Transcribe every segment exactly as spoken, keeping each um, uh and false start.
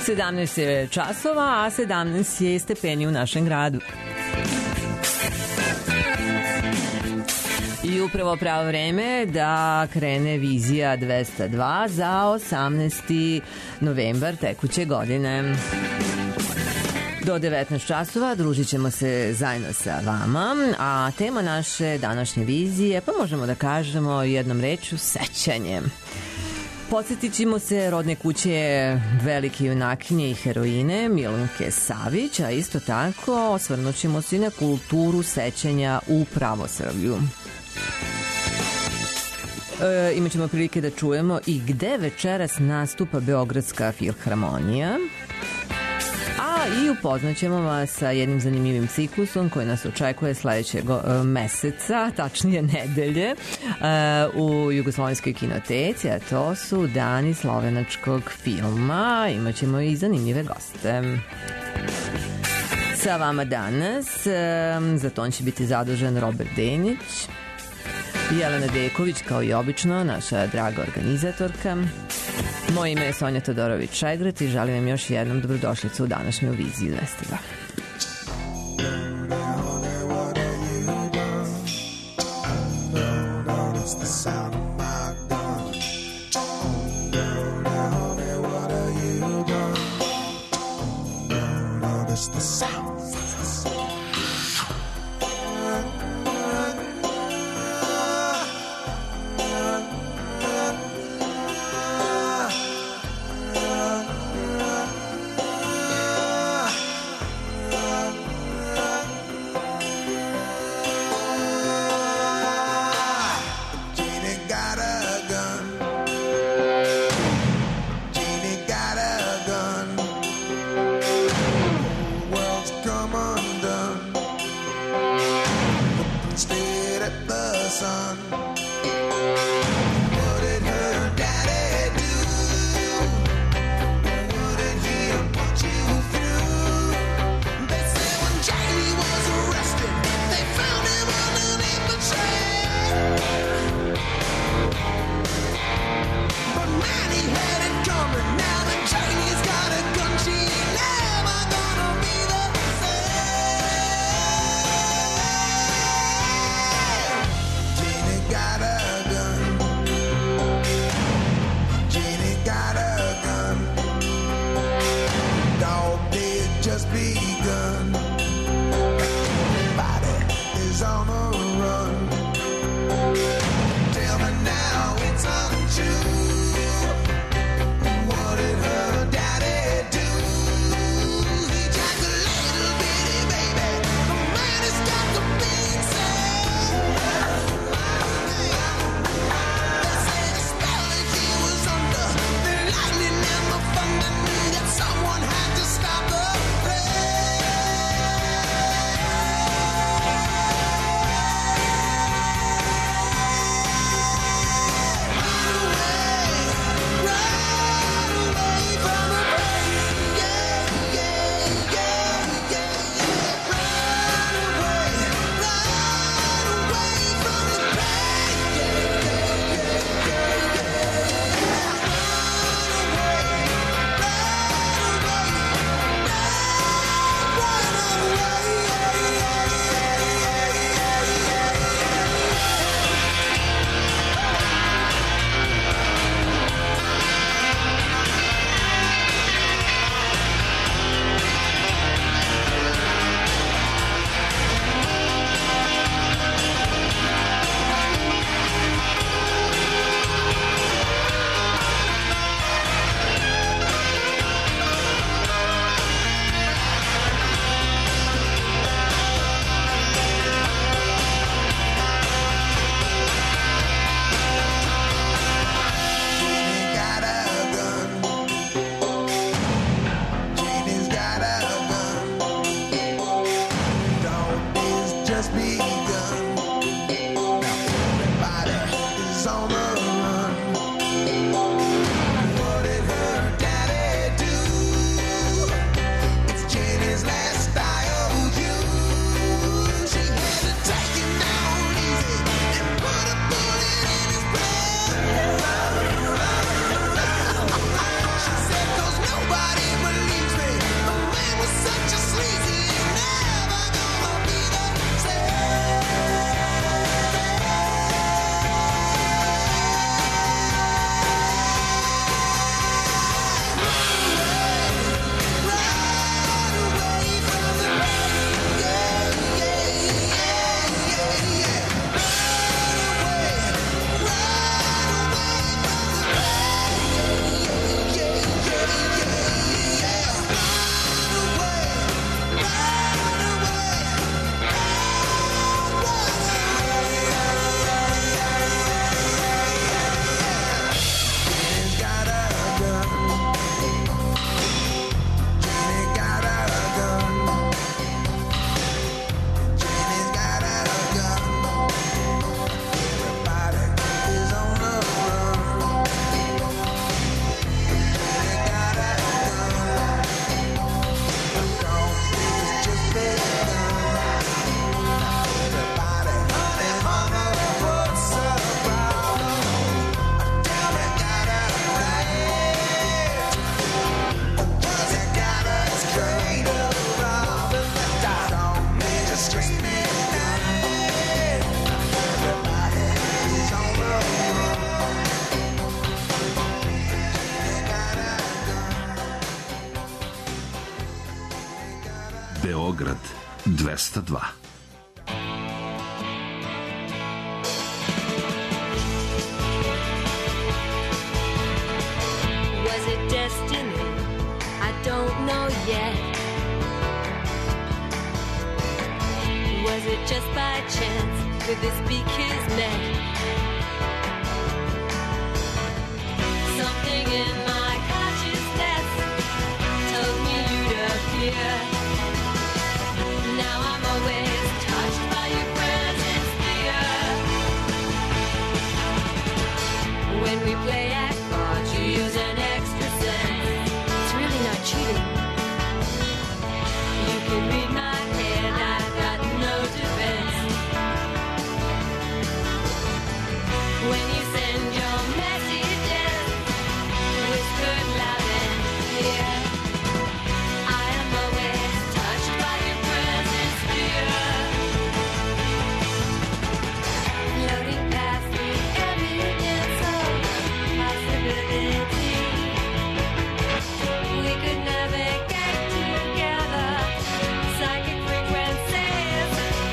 sedamnaest je časova, a sedamnaest je stepeni u našem gradu. I upravo pravo vreme da krene vizija dvesta dva za osamnaesti novembar tekuće godine. Do devetnaest časova družit ćemo se zajedno sa vama, a tema naše današnje vizije, pa možemo da kažemo jednom rečju, sećanje. Podsjetit ćemo se rodne kuće velike junakinje i heroine Milunke Savić, a isto tako osvrnut ćemo se i na kulturu sećanja u pravoslavlju. E, imat ćemo prilike da čujemo i gde večeras nastupa Beogradska filharmonija, a i upoznaćemo vas sa jednim zanimljivim ciklusom koji nas očekuje sledećeg meseca, tačnije nedelje, u Jugoslovenskoj kinoteci, a to su Dani slovenačkog filma. Imaćemo i zanimljive goste. Sa vama danas, za ton će biti zadužen Robert Denić, Jelena Deković, kao i obično, naša draga organizatorka. Moje ime je Sonja Todorović-Šegret i želim vam još jednom dobrodošlicu u današnju viziju dvesta dva. Nobody Beograd dvesta dva. Was it destiny? I don't know yet. Was it just by chance? Could this be kismet? Something in my consciousness told me you'd appear. Now I'm always touched by your presence here. When we play at cards, you use an extra sense. It's really not cheating. You can read my head, I've got no defense. When you send your messages, whispered loud and clear, I am always touched by your presence here. Floating past the evidence of possibility, we could never get together. Psychic frequencies.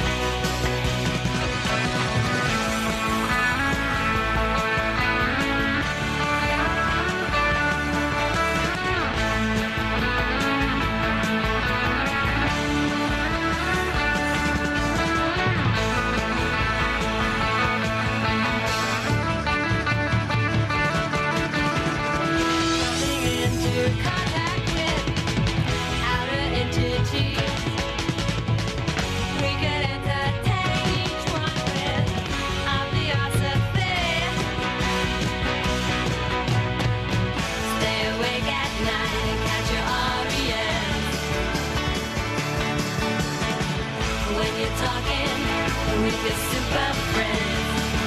Coming into contact with outer entities. We could entertain each one with our philosophy. Stay awake at night and catch your R E M. When you're talking with your super friends.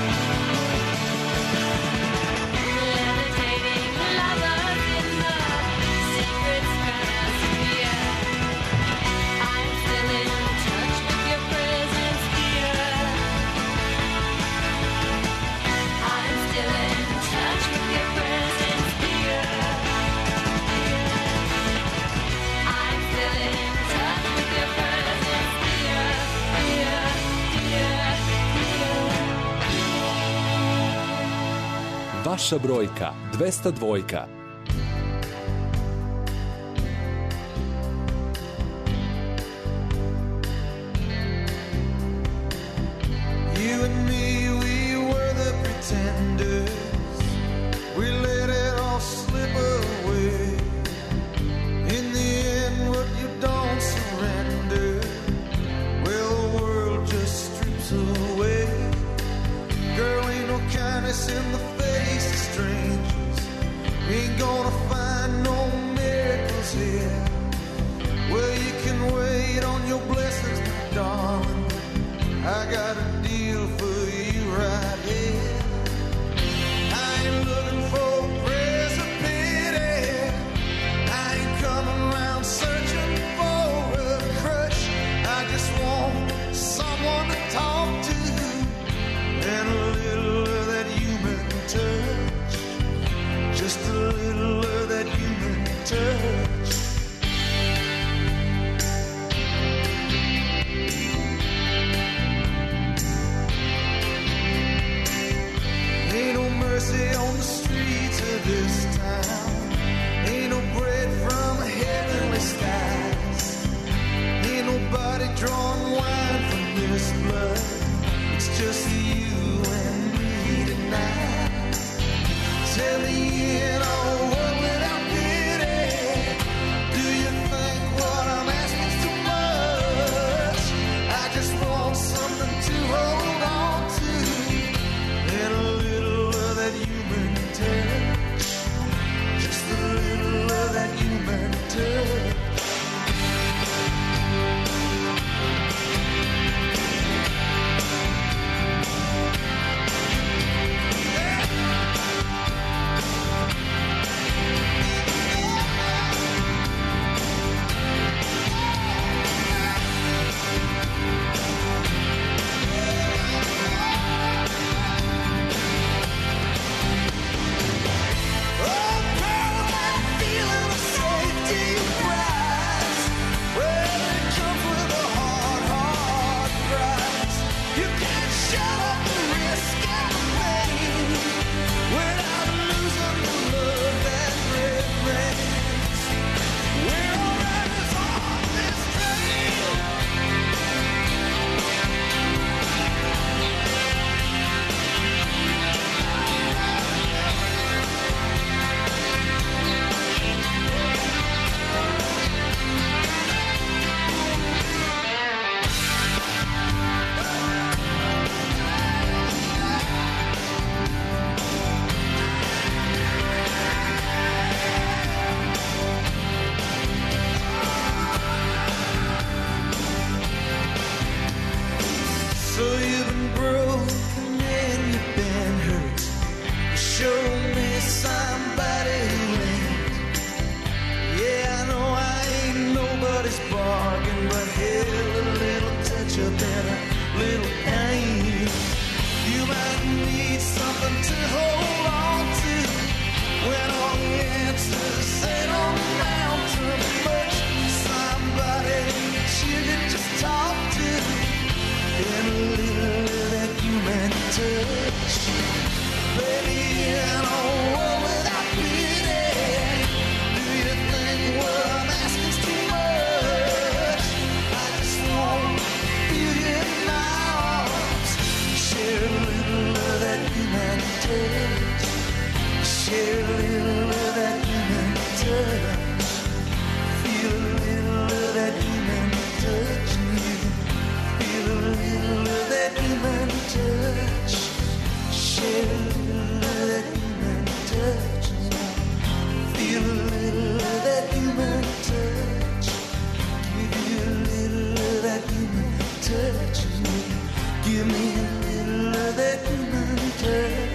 Levitating lovers in the secret stratosphere. I'm still in touch with your presence here. I'm still in touch with your presence here. I'm still in touch with your presence here. Here, here, here. Vaša brojka dvesta dva. You and me, we were the pretenders. We let it all slip away. In the end, what you don't surrender, well, the world just strips away. Girl, ain't no kindness in the face of strangers. Ain't gonna find no miracles here. Well, you can wait on your blessings, my darling. I got a deal for you right here. I ain't looking for praise or pity. I ain't coming around searching for a crush. I just want someone to talk to and a little of that human touch. Just a little of that human touch. Show me somebody who ain't. Yeah, I know I ain't nobody's bargain, but hell, a little touch up and a little pain. You might need something to hold on to when all the answers ain't amount to much. Somebody that you can just talk to and a little of that human touch. Baby, in a world without pity, do you think what I'm asking is too much? I just want you in my arms. Share a little of that human touch. Share a little of that human touch. Feel a little of that human touch. Feel a little of that human touch. Share a little of that human touch. Feel a little of that human touch. Give you a little of that human touch. Give me a little of that human touch.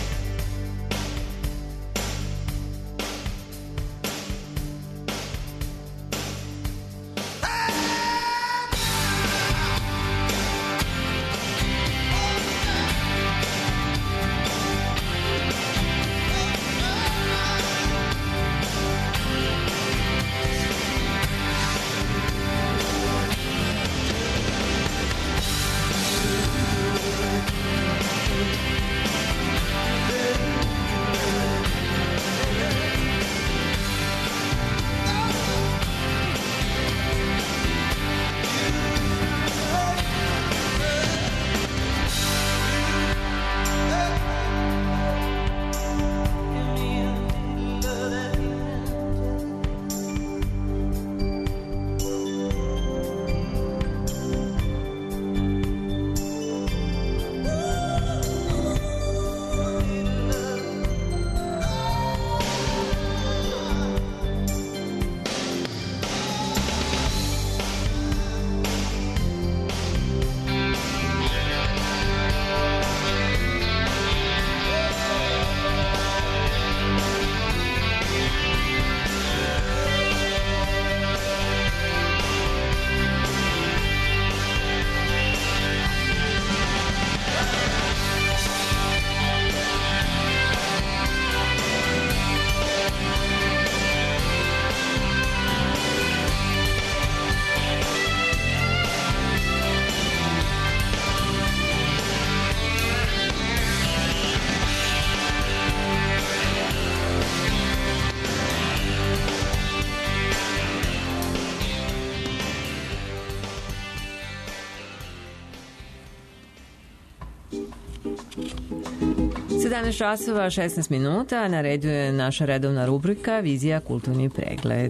sedamnaest časova šesnaest minuta, na redu je naša redovna rubrika Vizija kulturni pregled.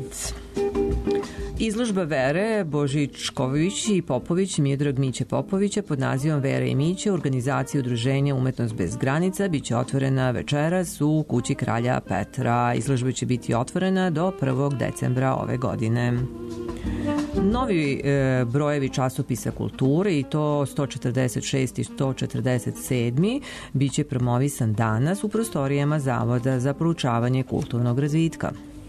Izložba Vere Božičković i Popović, Miodrag Miće Popovića pod nazivom Vera i Miće u organizaciji Udruženja Umetnost bez granica biće otvorena večeras u kući Kralja Petra. Izložba će biti otvorena do prvog decembra ove godine. Novi e, brojevi časopisa kulture, i to sto četrdeset šest i sto četrdeset sedam, biće promovisan danas u prostorijama Zavoda za proučavanje kulturnog razvitka.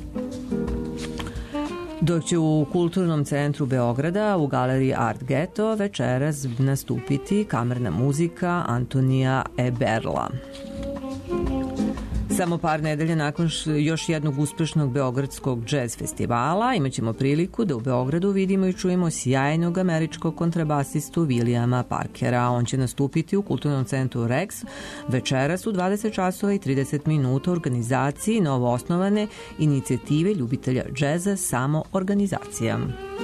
Dok će u Kulturnom centru Beograda u galeriji Art Ghetto večeras nastupiti kamerna muzika Antonija Eberla. Samo par nedelja nakon još jednog uspešnog beogradskog džez festivala imaćemo priliku da u Beogradu vidimo i čujemo sjajnog američkog kontrabasistu Williama Parkera. On će nastupiti u Kulturnom centru Rex večeras u dvadeset časova i trideset minuta u organizaciji novoosnovane inicijative ljubitelja džeza Samoorganizacija.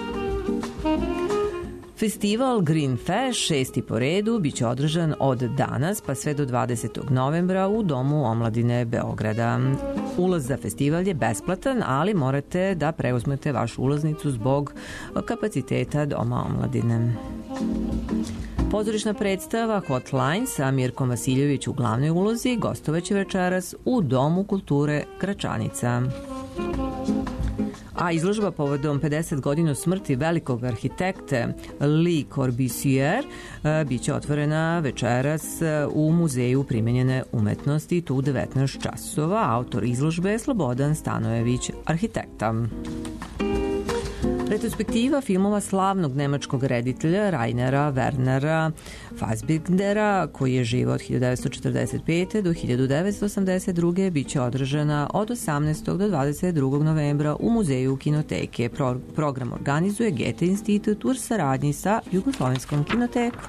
Festival Green Fest, šesti po redu, biće održan od danas pa sve do dvadesetog novembra u Domu omladine Beograda. Ulaz za festival je besplatan, ali morate da preuzmete vašu ulaznicu zbog kapaciteta Doma omladine. Pozorišna predstava Hotline sa Mirkom Vasiljević u glavnoj ulozi gostovaće večeras u Domu kulture Gračanica. A izložba povodom pedeset godina smrti velikog arhitekte Le Corbusier biće otvorena večeras u Muzeju primenjene umetnosti i to u devetnaest časova. Autor izložbe je Slobodan Stanojević, arhitekta. Retrospektiva filmova slavnog nemačkog reditelja Rainera Wernera Fassbindera, koji je živao od hiljadu devetsto četrdeset pete do hiljadu devetsto osamdeset druge biće održana od osamnaestog do dvadeset drugog novembra u Muzeju kinoteke. Pro, program organizuje Goethe institut u saradnji sa Jugoslovenskom kinotekom.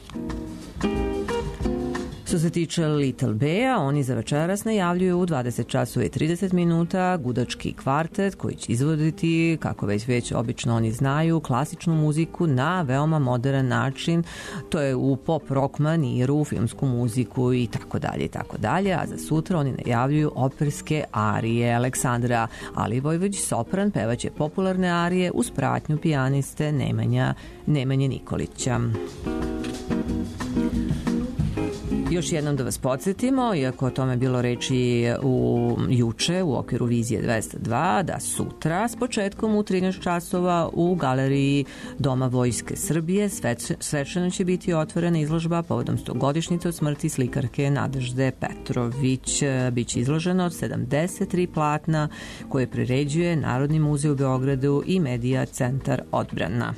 Što se tiče Little Bea, oni za večeras najavljuju u dvadeset časova i trideset minuta gudački kvartet koji će izvoditi, kako već već obično oni znaju, klasičnu muziku na veoma modern način. To je u pop rock maniru, filmsku muziku i tako dalje i tako dalje. A za sutra oni najavljuju operske arije. Aleksandra Alivojević, sopran, pevaće popularne arije uz pratnju pijaniste Nemanja, Nemanje Nikolića. Još jednom da vas podsjetimo, iako o tome bilo reči u juče u okviru Vizije dvesta dva, da sutra s početkom u trinaest časova u galeriji Doma Vojske Srbije svečano će biti otvorena izložba povodom stogodišnjice od smrti slikarke Nadežde Petrović. Biće izloženo od sedamdeset tri platna koje priređuje Narodni muzej u Beogradu i Medija centar Odbrana.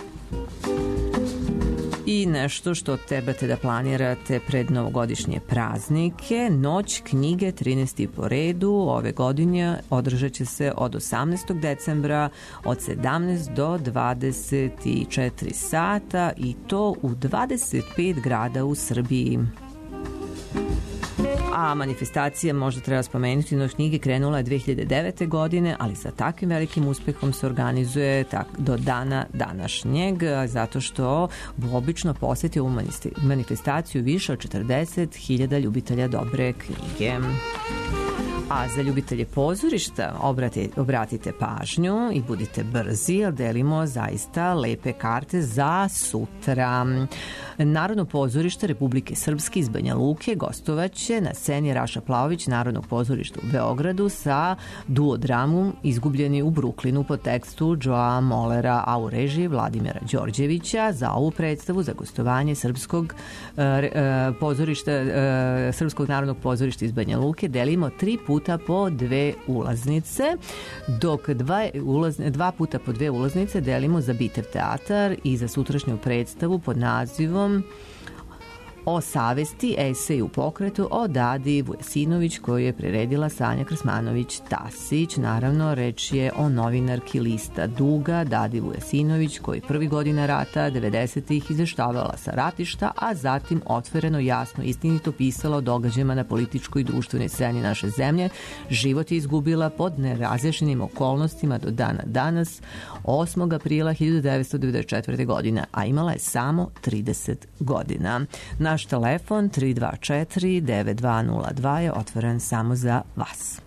I nešto što trebate da planirate pred novogodišnje praznike. Noć knjige trinaesti po redu ove godine održat će se od osamnaestog decembra od sedamnaest do dvadeset četiri sata i to u dvadeset pet grada u Srbiji. A manifestacija, možda treba spomenuti, Noć knjige krenula je dve hiljade devete. godine, ali sa takvim velikim uspehom se organizuje tak, do dana današnjeg, zato što obično posjeti ovu manifestaciju više od četrdeset hiljada ljubitelja dobre knjige. A za ljubitelje pozorišta obratite, obratite pažnju i budite brzi, jer delimo zaista lepe karte za sutra. Narodno pozorište Republike Srpske iz Banja Luke gostovaće na sceni Raša Plaović Narodnog pozorišta u Beogradu sa duodramom Izgubljeni u Bruklinu po tekstu Joa Mollera, a u režiji Vladimira Đorđevića. Za ovu predstavu za gostovanje Srpskog uh, pozorišta, uh, Srpskog narodnog pozorišta iz Banja Luke delimo tri puta po dve ulaznice, dok dva, ulazne, dva puta po dve ulaznice delimo za Bitev teatar i za sutrašnju predstavu pod nazivom O savesti, esej u pokretu o Dadi Vujasinović koju je priredila Sanja Krsmanović-Tasić. Naravno, reč je o novinarki lista Duga, Dadi Vujasinović, koji prvi godina rata devedesetih izveštavala sa ratišta, a zatim otvoreno, jasno, istinito pisala o događajima na političkoj i društvenoj sceni naše zemlje. Život je izgubila pod nerazjašnjenim okolnostima do dana danas, osmog aprila hiljadu devetsto devedeset četvrte. godine, a imala je samo trideset godina. Naš telefon tri dva četiri devet dva nula dva je otvoren samo za vas.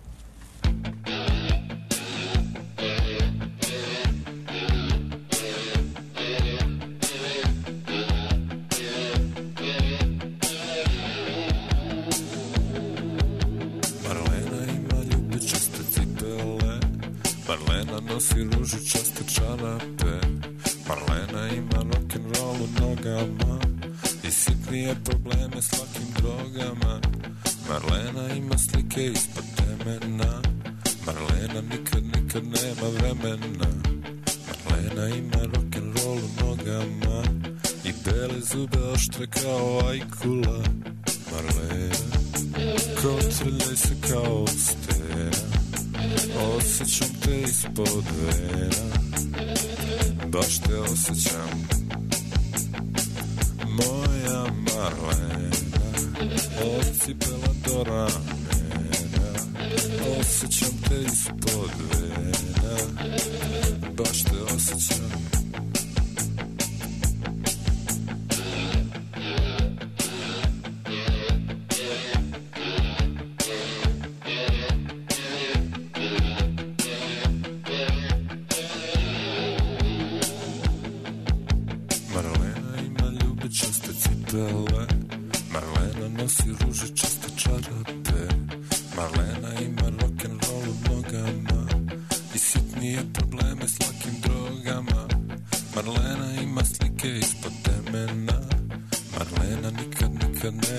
Marlena ima ljubičaste cipele, Marlena nosi ružičaste čarape, Marlena ima rock'n'roll u nogama i sitnije probleme s lakim drogama. Marlena ima slike ispod temena, Marlena nikad, nikad nema vremena. Marlena ima rock'n'roll u nogama i bele zube oštre kao ajkula. Marlena, kotrljaj se kao stena, osjećam te ispod vena, baš te osjećam. Moja Marlena, od cipela do ramena, osjećam te ispod vena, baš te osjećam. Marlena nosi ružičaste čarape, Marlena ima rock'n'roll u nogama i sitnije probleme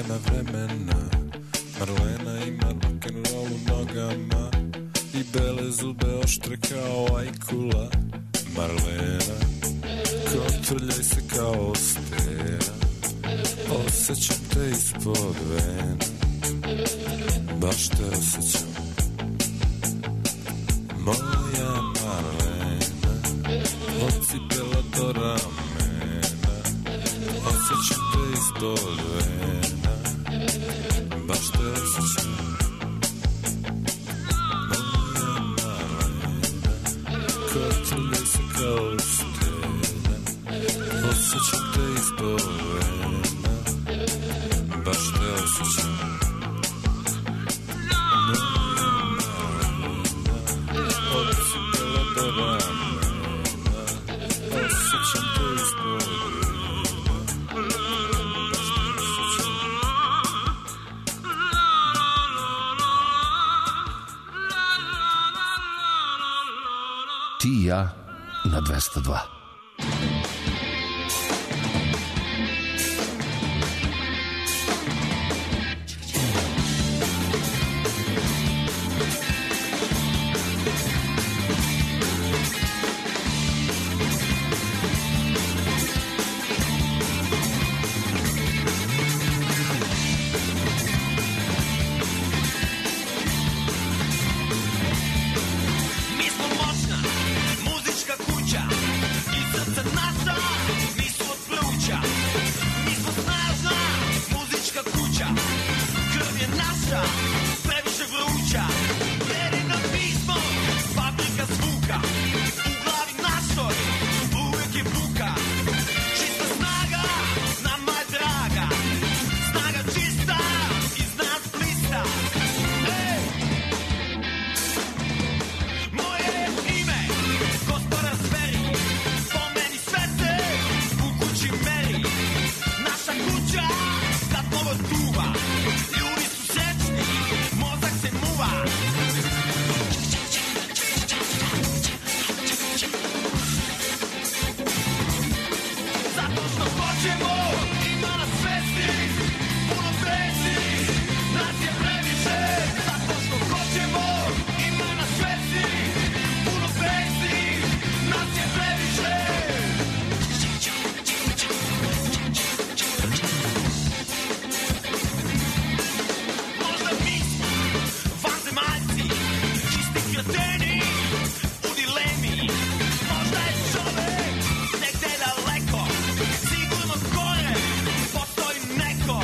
nema vremena. Marlena ima rock'n'roll u nogama i bele zube oštre kao ajkula. Marlena, kotrljaj se kao stena, osjećam te ispod vena, baš te osjećam. Moja Marlena, od cipela do ramena, osjećam te ispod vena, baš te osjećam. Moja Marlena, kotrljaj se kao stena, osjećam te ispod vena, baš te osjećam. Ti i ja na dvesta dva. Mi smo moćna muzička kuća i srce naša nisu od pluća. Mi smo snažna muzička kuća, krv je naša previše vruća. Jedino pismo, fabrika zvuka, u glavi našoj uvijek je buka. Čista snaga nama je draga, snaga čista iz nas blista. Ej! Moje je ime, gospodar zveri, po meni sve se u kući meri. Naša kuća kad novo duva, ljudi su srećni, mozak se muva. Zato što hoćemo, ima nas svesti, puno pesi, nas je previše. Zato što hoćemo, ima nas svesti, puno pesi, nas je previše. Možda mi smo vanzemaljci, čisti kreteni u dilemi. Možda je čovek negde daleko, sigurno gore postoji neko.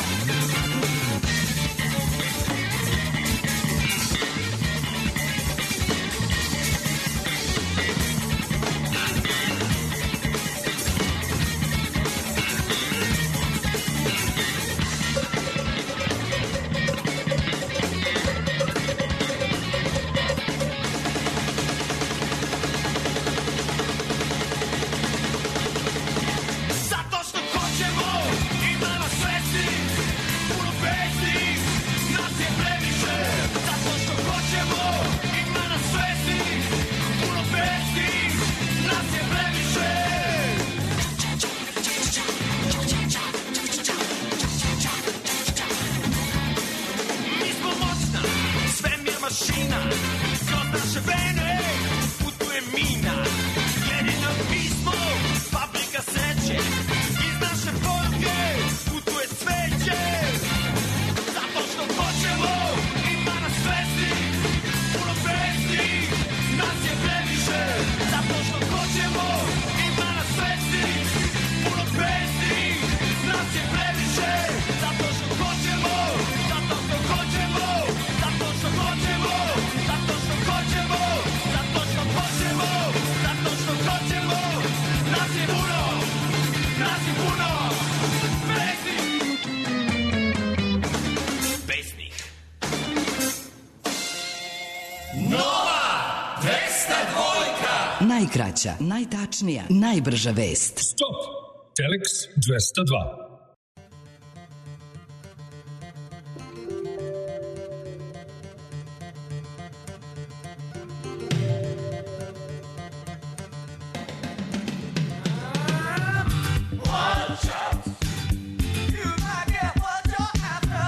Zato što hoćemo, ima nas svesti, puno pesi, nas je previše. Zato što hoćemo, ima nas svesti, puno pesi, nas je previše. Mi smo moćna, svemir mašina, kroz naše vene putuje mina. Jedino pismo, fabrika sreće, iz naše poruke putuje cveće. Zato što hoćemo, ima nas svesti, puno pesi, nas je previše. Zato što hoćemo, ima nas svesti, puno pesi, nas je previše. Zato što hoćemo, zato što hoćemo, zato što hoćemo, zato što hoćemo, zato što hoćemo, zato što hoćemo, nas je puno, nas je puno, pesi, pesnih. Najkraća, najtačnija, najbrža vest. Stop! Telex dvesta dva. Watch out! You might get what you're after.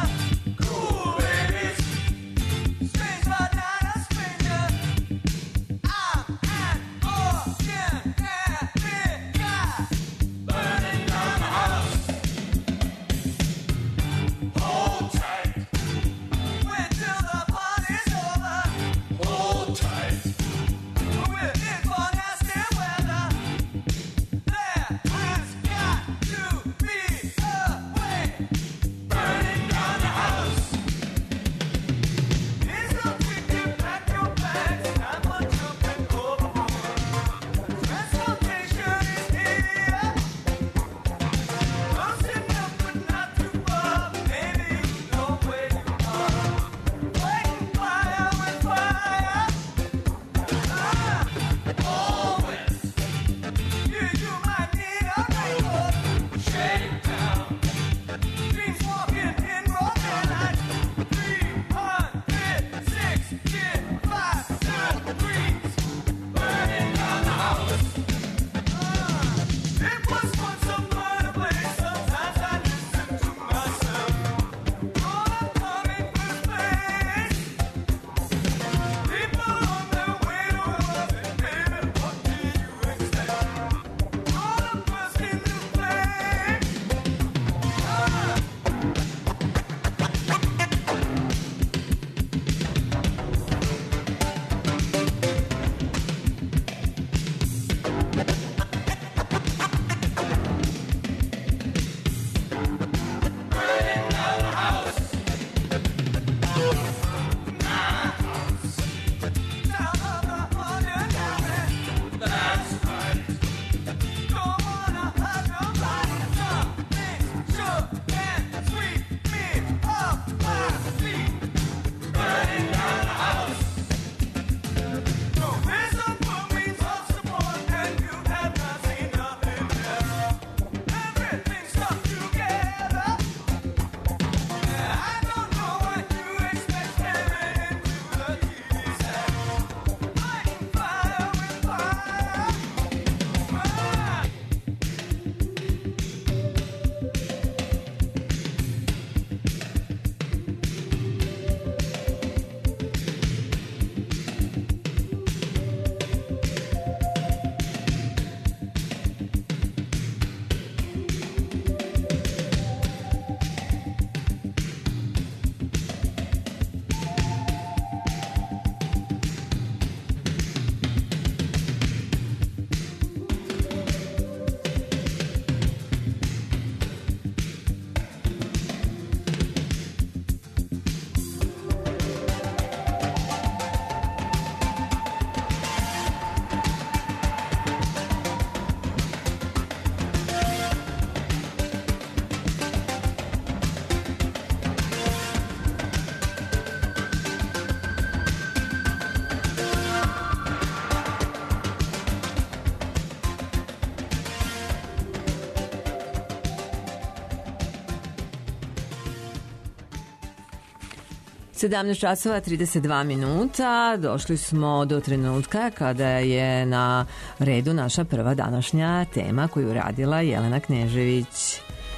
sedamnaest časova trideset dva minuta. Došli smo do trenutka kada je na redu naša prva današnja tema koju radila Jelena Knežević.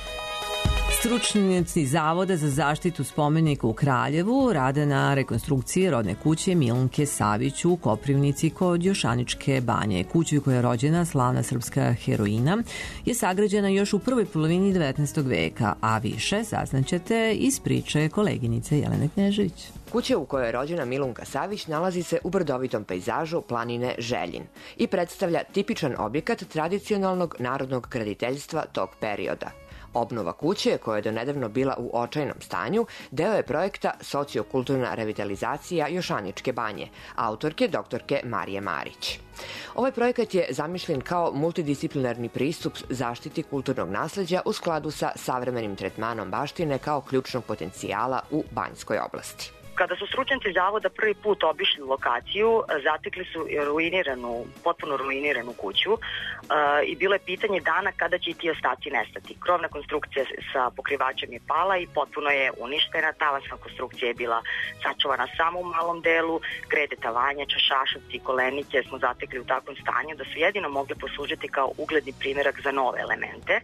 Stručnjaci Zavoda za zaštitu spomenika u Kraljevu rade na rekonstrukciji rodne kuće Milunke Savić u Koprivnici kod Jošaničke banje. Kuća u kojoj je rođena slavna srpska heroina je sagrađena još u prvoj polovini devetnaestog veka, a više saznaćete iz priče koleginice Jelene Knežević. Kuća u kojoj je rođena Milunka Savić nalazi se u brdovitom pejzažu planine Željin i predstavlja tipičan objekat tradicionalnog narodnog graditeljstva tog perioda. Obnova kuće, koja je donedavno bila u očajnom stanju, deo je projekta Sociokulturna revitalizacija Jošaničke banje, autorke doktorke Marije Marić. Ovaj projekat je zamišljen kao multidisciplinarni pristup zaštiti kulturnog nasleđa u skladu sa savremenim tretmanom baštine kao ključnog potencijala u Banjskoj oblasti. Kada su stručnjaci zavoda prvi put obišli lokaciju, zatekli su ruiniranu, potpuno ruiniranu kuću uh, i bilo je pitanje dana kada će i ti ostaci nestati. Krovna konstrukcija sa pokrivačem je pala i potpuno je uništena. Tavanska konstrukcija je bila sačuvana samo u malom delu. Grede tavanja, čašašavci i kolenice smo zatekli u takvom stanju da su jedino mogli poslužiti kao ugledni primjerak za nove elemente.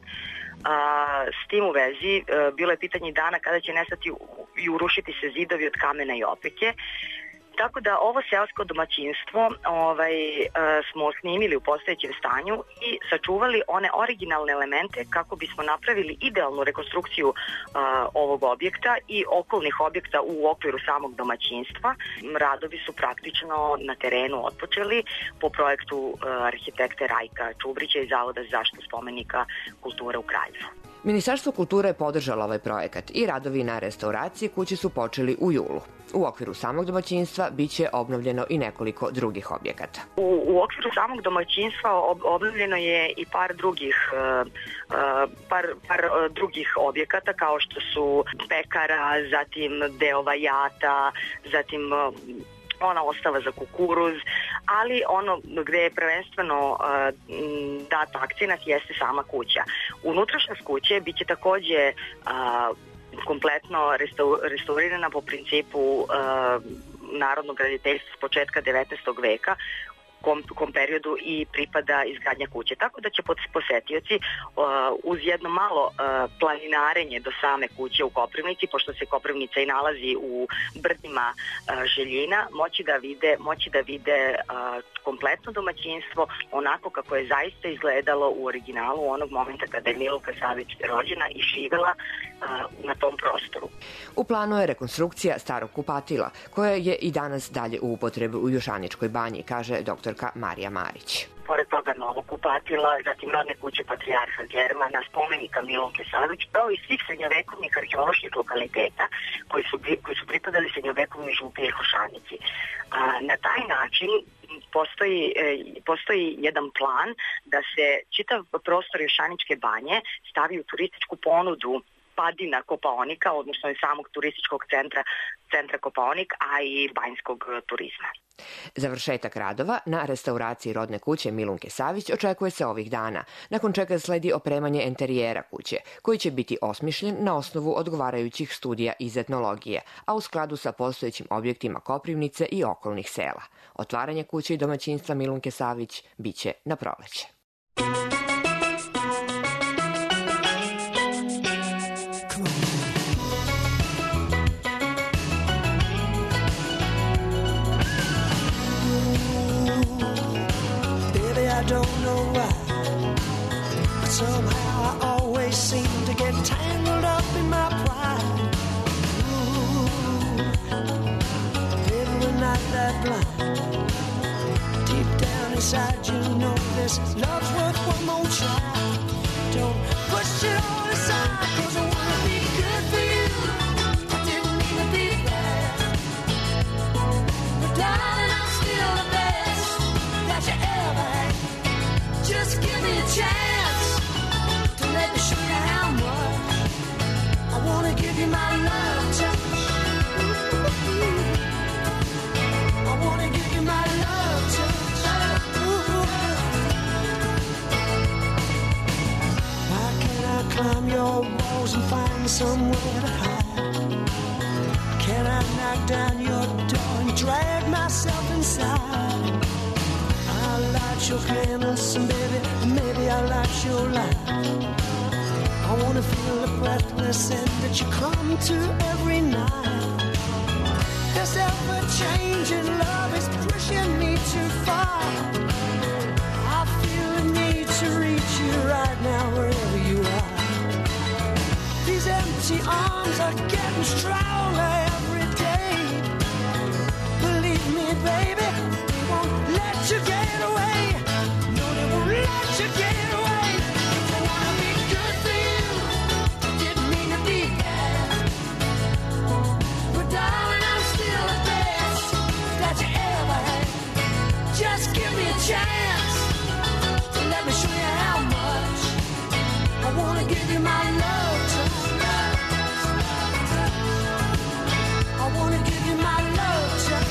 A, s tim u vezi a, bilo je pitanje dana kada će nestati i urušiti se zidovi od kamena i opeke. Tako da ovo seosko domaćinstvo ovaj, a, smo snimili u postojećem stanju i sačuvali one originalne elemente kako bismo napravili idealnu rekonstrukciju a, ovog objekta i okolnih objekta u okviru samog domaćinstva. Radovi su praktično na terenu otpočeli po projektu a, arhitekte Rajka Čubrića iz Zavoda za zaštitu spomenika kulture u Kraljevu. Ministarstvo kulture je podržalo ovaj projekat i radovi na restauraciji kuće su počeli u julu. U okviru samog domaćinstva biće obnovljeno i nekoliko drugih objekata. U, u okviru samog domaćinstva ob, obnovljeno je i par drugih uh, uh, par, par uh, drugih objekata kao što su pekara, zatim deo vajata, zatim uh, ona ostava za kukuruz, ali ono gde je prvenstveno uh, dat akcenat jeste sama kuća. Unutrašnjost kuće biće takođe uh, kompletno restaurirana po principu uh, narodnog graditeljstva s početka devetnaestog veka, kom, kom periodu i pripada izgradnja kuće. Tako da će posetioci uh, uz jedno malo uh, planinarenje do same kuće u Koprivnici, pošto se Koprivnica i nalazi u brdima uh, Željina, moći da vide, moći da vide uh, kompletno domaćinstvo onako kako je zaista izgledalo u originalu onog momenta kada je Milunka Savić rođena i živela uh, na tom prostoru. U planu je rekonstrukcija starog kupatila, koja je i danas dalje u upotrebi u Jošaničkoj banji, kaže doktorka Marija Marić. Pored toga novog kupatila, zatim rodne kuće Patrijarha Germana, spomenika Milunke Savić, kao i svih srednjovekovnih arheoloških lokaliteta koji su, koji su pripadali srednjovekovnoj župi i Jošanici. Na taj način postoji, postoji jedan plan da se čitav prostor Jošaničke banje stavi u turističku ponudu Padina Kopaonika, odnosno i samog turističkog centra, centra Kopaonik, a i banjskog turizma. Završetak radova na restauraciji rodne kuće Milunke Savić očekuje se ovih dana, nakon čega sledi opremanje enterijera kuće, koji će biti osmišljen na osnovu odgovarajućih studija iz etnologije, a u skladu sa postojećim objektima Koprivnice i okolnih sela. Otvaranje kuće i domaćinstva Milunke Savić biće na proleće. I don't know why, but somehow I always seem to get tangled up in my pride. Ooh, baby, we're not that blind. Deep down inside you know this love's worth one more try. Don't push it all aside, 'cause I wanna be good for you. I didn't mean to be bad, but darling, I'm still the best that you ever had. Just give me a chance to let me show you how much I want to give you my love touch. I want to give you my love touch. Why can't I climb your walls and find somewhere to hide? Can I I knocked down your door and dragged myself inside. I light your candles and baby, maybe I light your light. I wanna feel the breathless end that you come to every night. This ever-changing love is pushing me too far. I feel the need to reach you right now wherever you are. These empty arms are getting stronger every day. Believe me, baby, they won't let you get away. No, they won't let you get away. I wanna be good for you, didn't mean to be bad. But darling, I'm still the best that you ever had. Just give me a chance to let me show you how much I wanna give you my love touch. I wanna give you my love touch.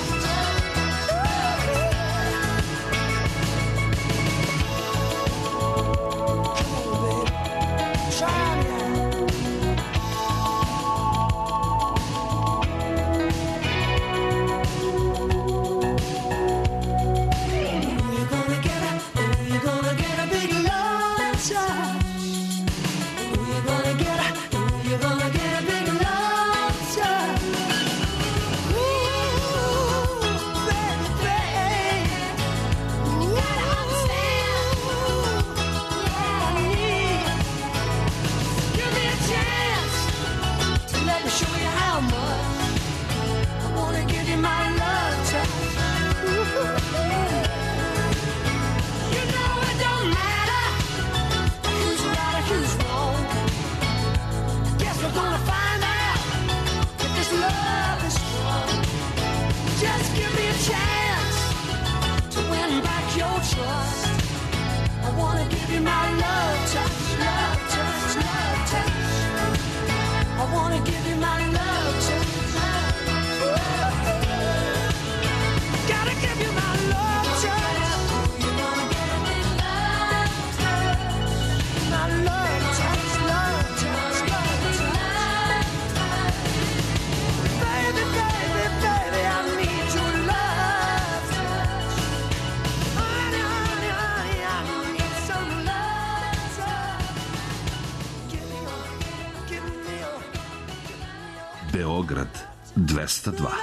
Beograd dvesta dva.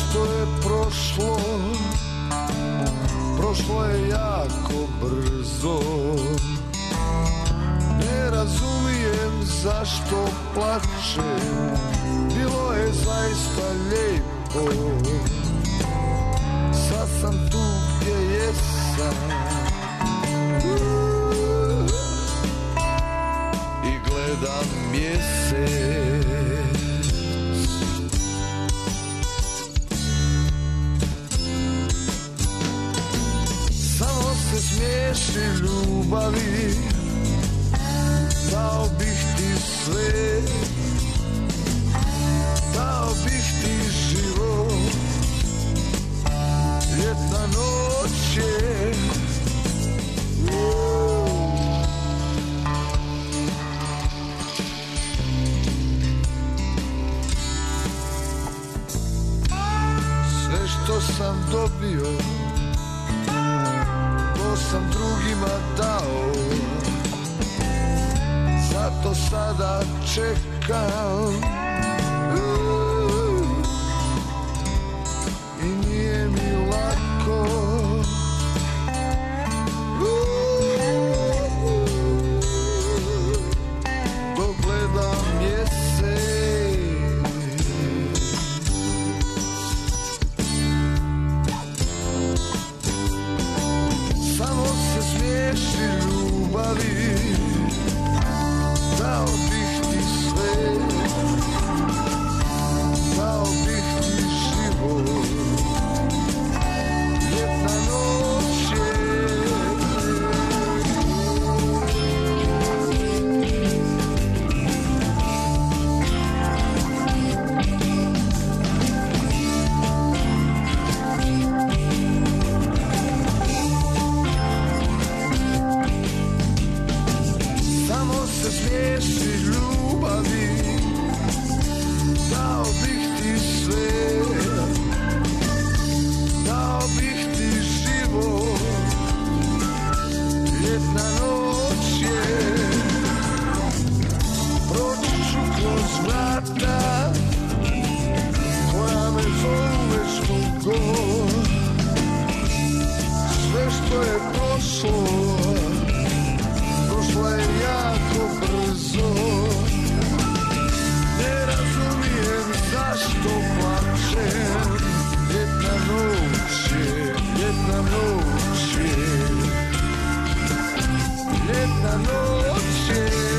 što je prošlo, prošlo je jako brzo. Ne razumijem zašto plačem, bilo je zaista lijepo. Sad sam tu gdje jesam i gledam mjesec. Samo se smiješi ljubavi, dao bih ti sve, dao bih ti život. Ljetna noć je, sve što sam dobio, to sam drugima dao. Zato sada čekam i nije mi lako. Dok gledam mjesec, samo se smiješi ljubavi, dao bih ti sve, dao bih ti život. Ljetna noć je, samo se smiješi ljubavi, dao bih ti sve, dao bih ti život. Ljetna noć je, proći ću kroz vrata koja me zovu već dugo. Sve što je prošlo, prošlo je jako brzo. Ne razumijem zašto plačem. Ljetna noć je, ljetna noć je, ljetna noć je.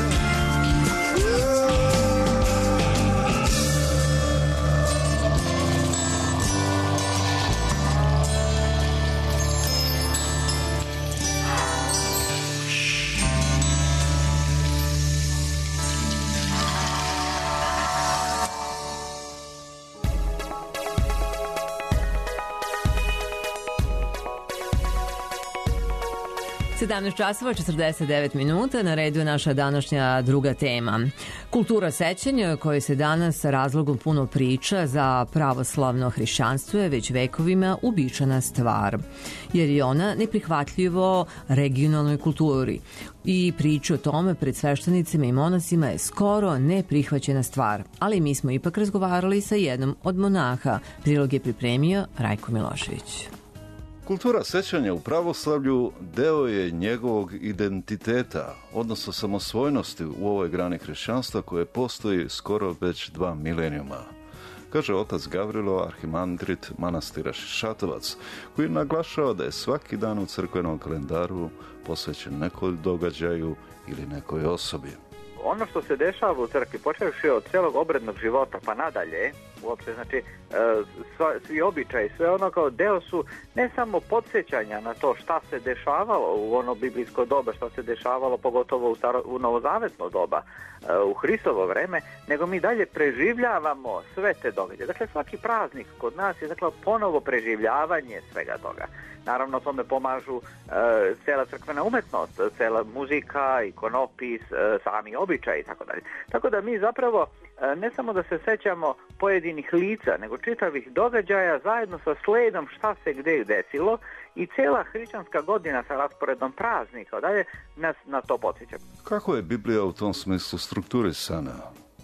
sedamnaest časova četrdeset devet minuta, na redu je naša današnja druga tema. Kultura sećanja, koja se danas sa razlogom puno priča za pravoslavno hrišćanstvo, je već vekovima uobičajena stvar, jer je ona neprihvatljivo regionalnoj kulturi. I priča o tome pred sveštenicima i monasima je skoro neprihvaćena stvar, ali mi smo ipak razgovarali sa jednom od monaha. Prilog je pripremio Rajko Milošević. Kultura sećanja u pravoslavlju deo je njegovog identiteta, odnosno samosvojnosti u ovoj grani hrišćanstva koje postoji skoro već dva milenijuma. Kaže otac Gavrilo, arhimandrit manastira Šišatovac, koji naglašava da je svaki dan u crkvenom kalendaru posvećen nekoj događaju ili nekoj osobi. Ono što se dešava u crkvi, počevši od celog obrednog života pa nadalje, uopšte, znači, sva, svi običaji, sve ono kao deo su ne samo podsjećanja na to šta se dešavalo u ono biblijsko doba, šta se dešavalo pogotovo u, staro, u novozavetno doba, u Hristovo vreme, nego mi dalje preživljavamo sve te događaje. Dakle, svaki praznik kod nas je, dakle, ponovo preživljavanje svega toga. Naravno, tome pomažu e, cela crkvena umetnost, cela muzika, ikonopis, e, sami običaji i tako dalje. Tako da mi zapravo e, ne samo da se sećamo pojedinih lica, nego čitavih događaja zajedno sa sledom šta se gde desilo i cela hrišćanska godina sa rasporedom praznika dalje nas na to podsjeća. Kako je Biblija u tom smislu strukturisana?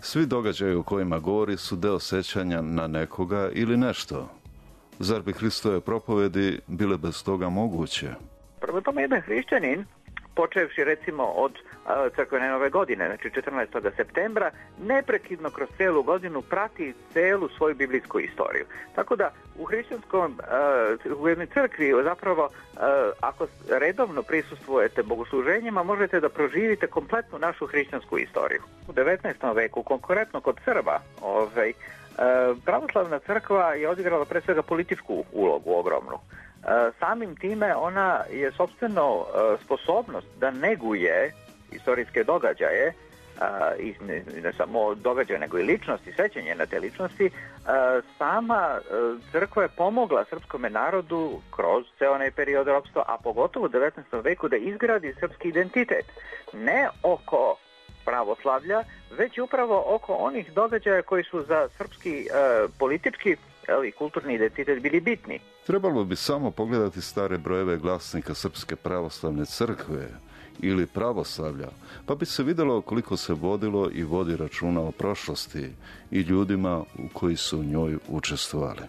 Svi događaji o kojima govori su deo sećanja na nekoga ili nešto. Zar bi Hristove propovedi bile bez toga moguće? Prvo tome jedan hrišćanin, počevši recimo od a, crkvene nove godine, znači četrnaestog septembra, neprekidno kroz cijelu godinu prati celu svoju biblijsku istoriju. Tako da u hrišćanskom, a, u jednoj crkvi zapravo, a, ako redovno prisustvujete bogosluženjima, možete da proživite kompletnu našu hrišćansku istoriju. U devetnaestom veku, konkretno kod Srba, ovaj, a, pravoslavna crkva je odigrala pre svega političku ulogu ogromnu. Samim time ona je sopstveno sposobnost da neguje istorijske događaje, i ne, ne samo događaje nego i ličnosti, sećanje na te ličnosti, sama crkva je pomogla srpskome narodu kroz ceo onaj period ropstva, a pogotovo u devetnaestom veku da izgradi srpski identitet. Ne oko pravoslavlja, već upravo oko onih događaja koji su za srpski politički i kulturni identitet bili bitni. Trebalo bi samo pogledati stare brojeve glasnika Srpske pravoslavne crkve ili pravoslavlja, pa bi se vidjelo koliko se vodilo i vodi računa o prošlosti i ljudima u koji su u njoj učestvovali.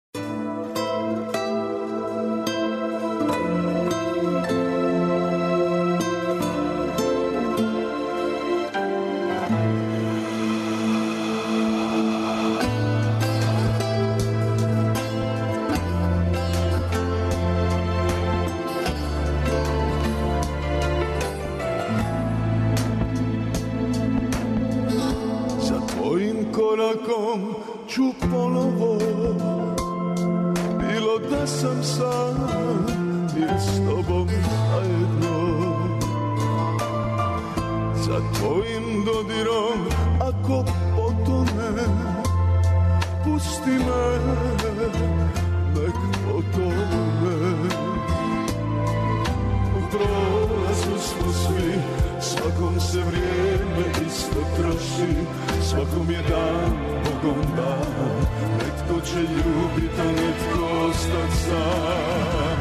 Korakom ću ponovo, bilo da sam sam ili s tobom zajedno. Za tvojim dodirom, ako potone, pusti me, nek potone. U prolazu smo svi, svakom se vrijeme isto troši, svakom je dan Bogom dan, netko će ljubit, a netko ostat sam.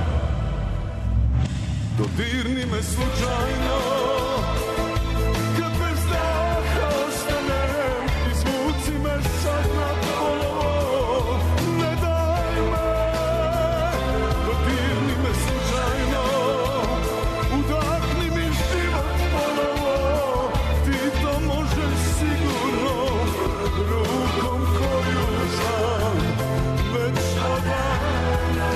Dodirni me slučajno, kad bez daha ostanem, izvuci me sad na ponovo, ne daj me. Dodirni me slučajno, udahni mi život ponovo, ti to možeš sigurno, rukom koju znam već odavno.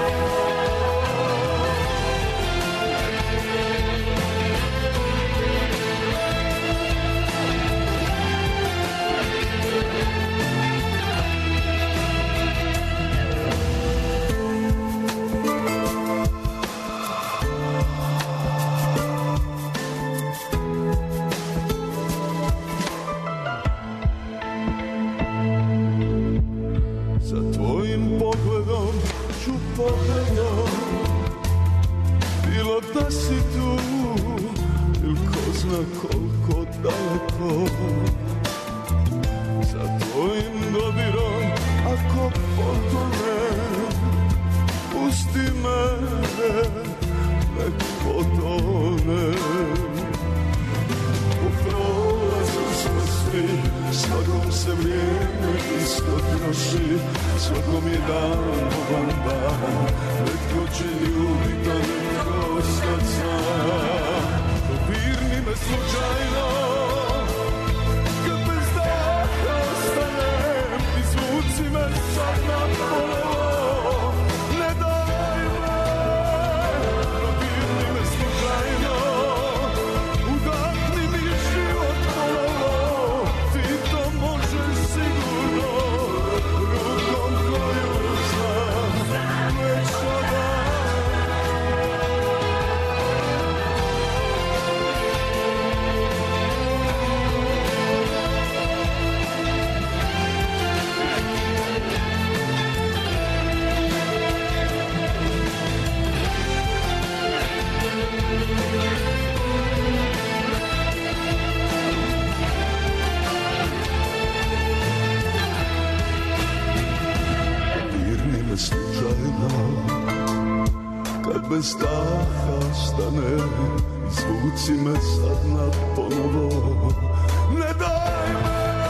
Bilo da si tu, il ko zna koliko daleko. Za tvojim dodirom, ako potonem, pusti me, nek potonem. U prolazu smo svi, svakom se vrijeme isto troši, svakom je dan Bogan dan, netko će ljubit, a netko ostat sam. Dodirni me slučajno, kad bez daha ostanem, izvuci me sad na ponovo, ne daj me. Dodirni me slučajno, udahni mi život ponovo, ti to možeš sigurno, rukom koju znam već odavno. Dirni me slučajno, kad bez daha stane, izvuci me sad na ponovo, ne daj me.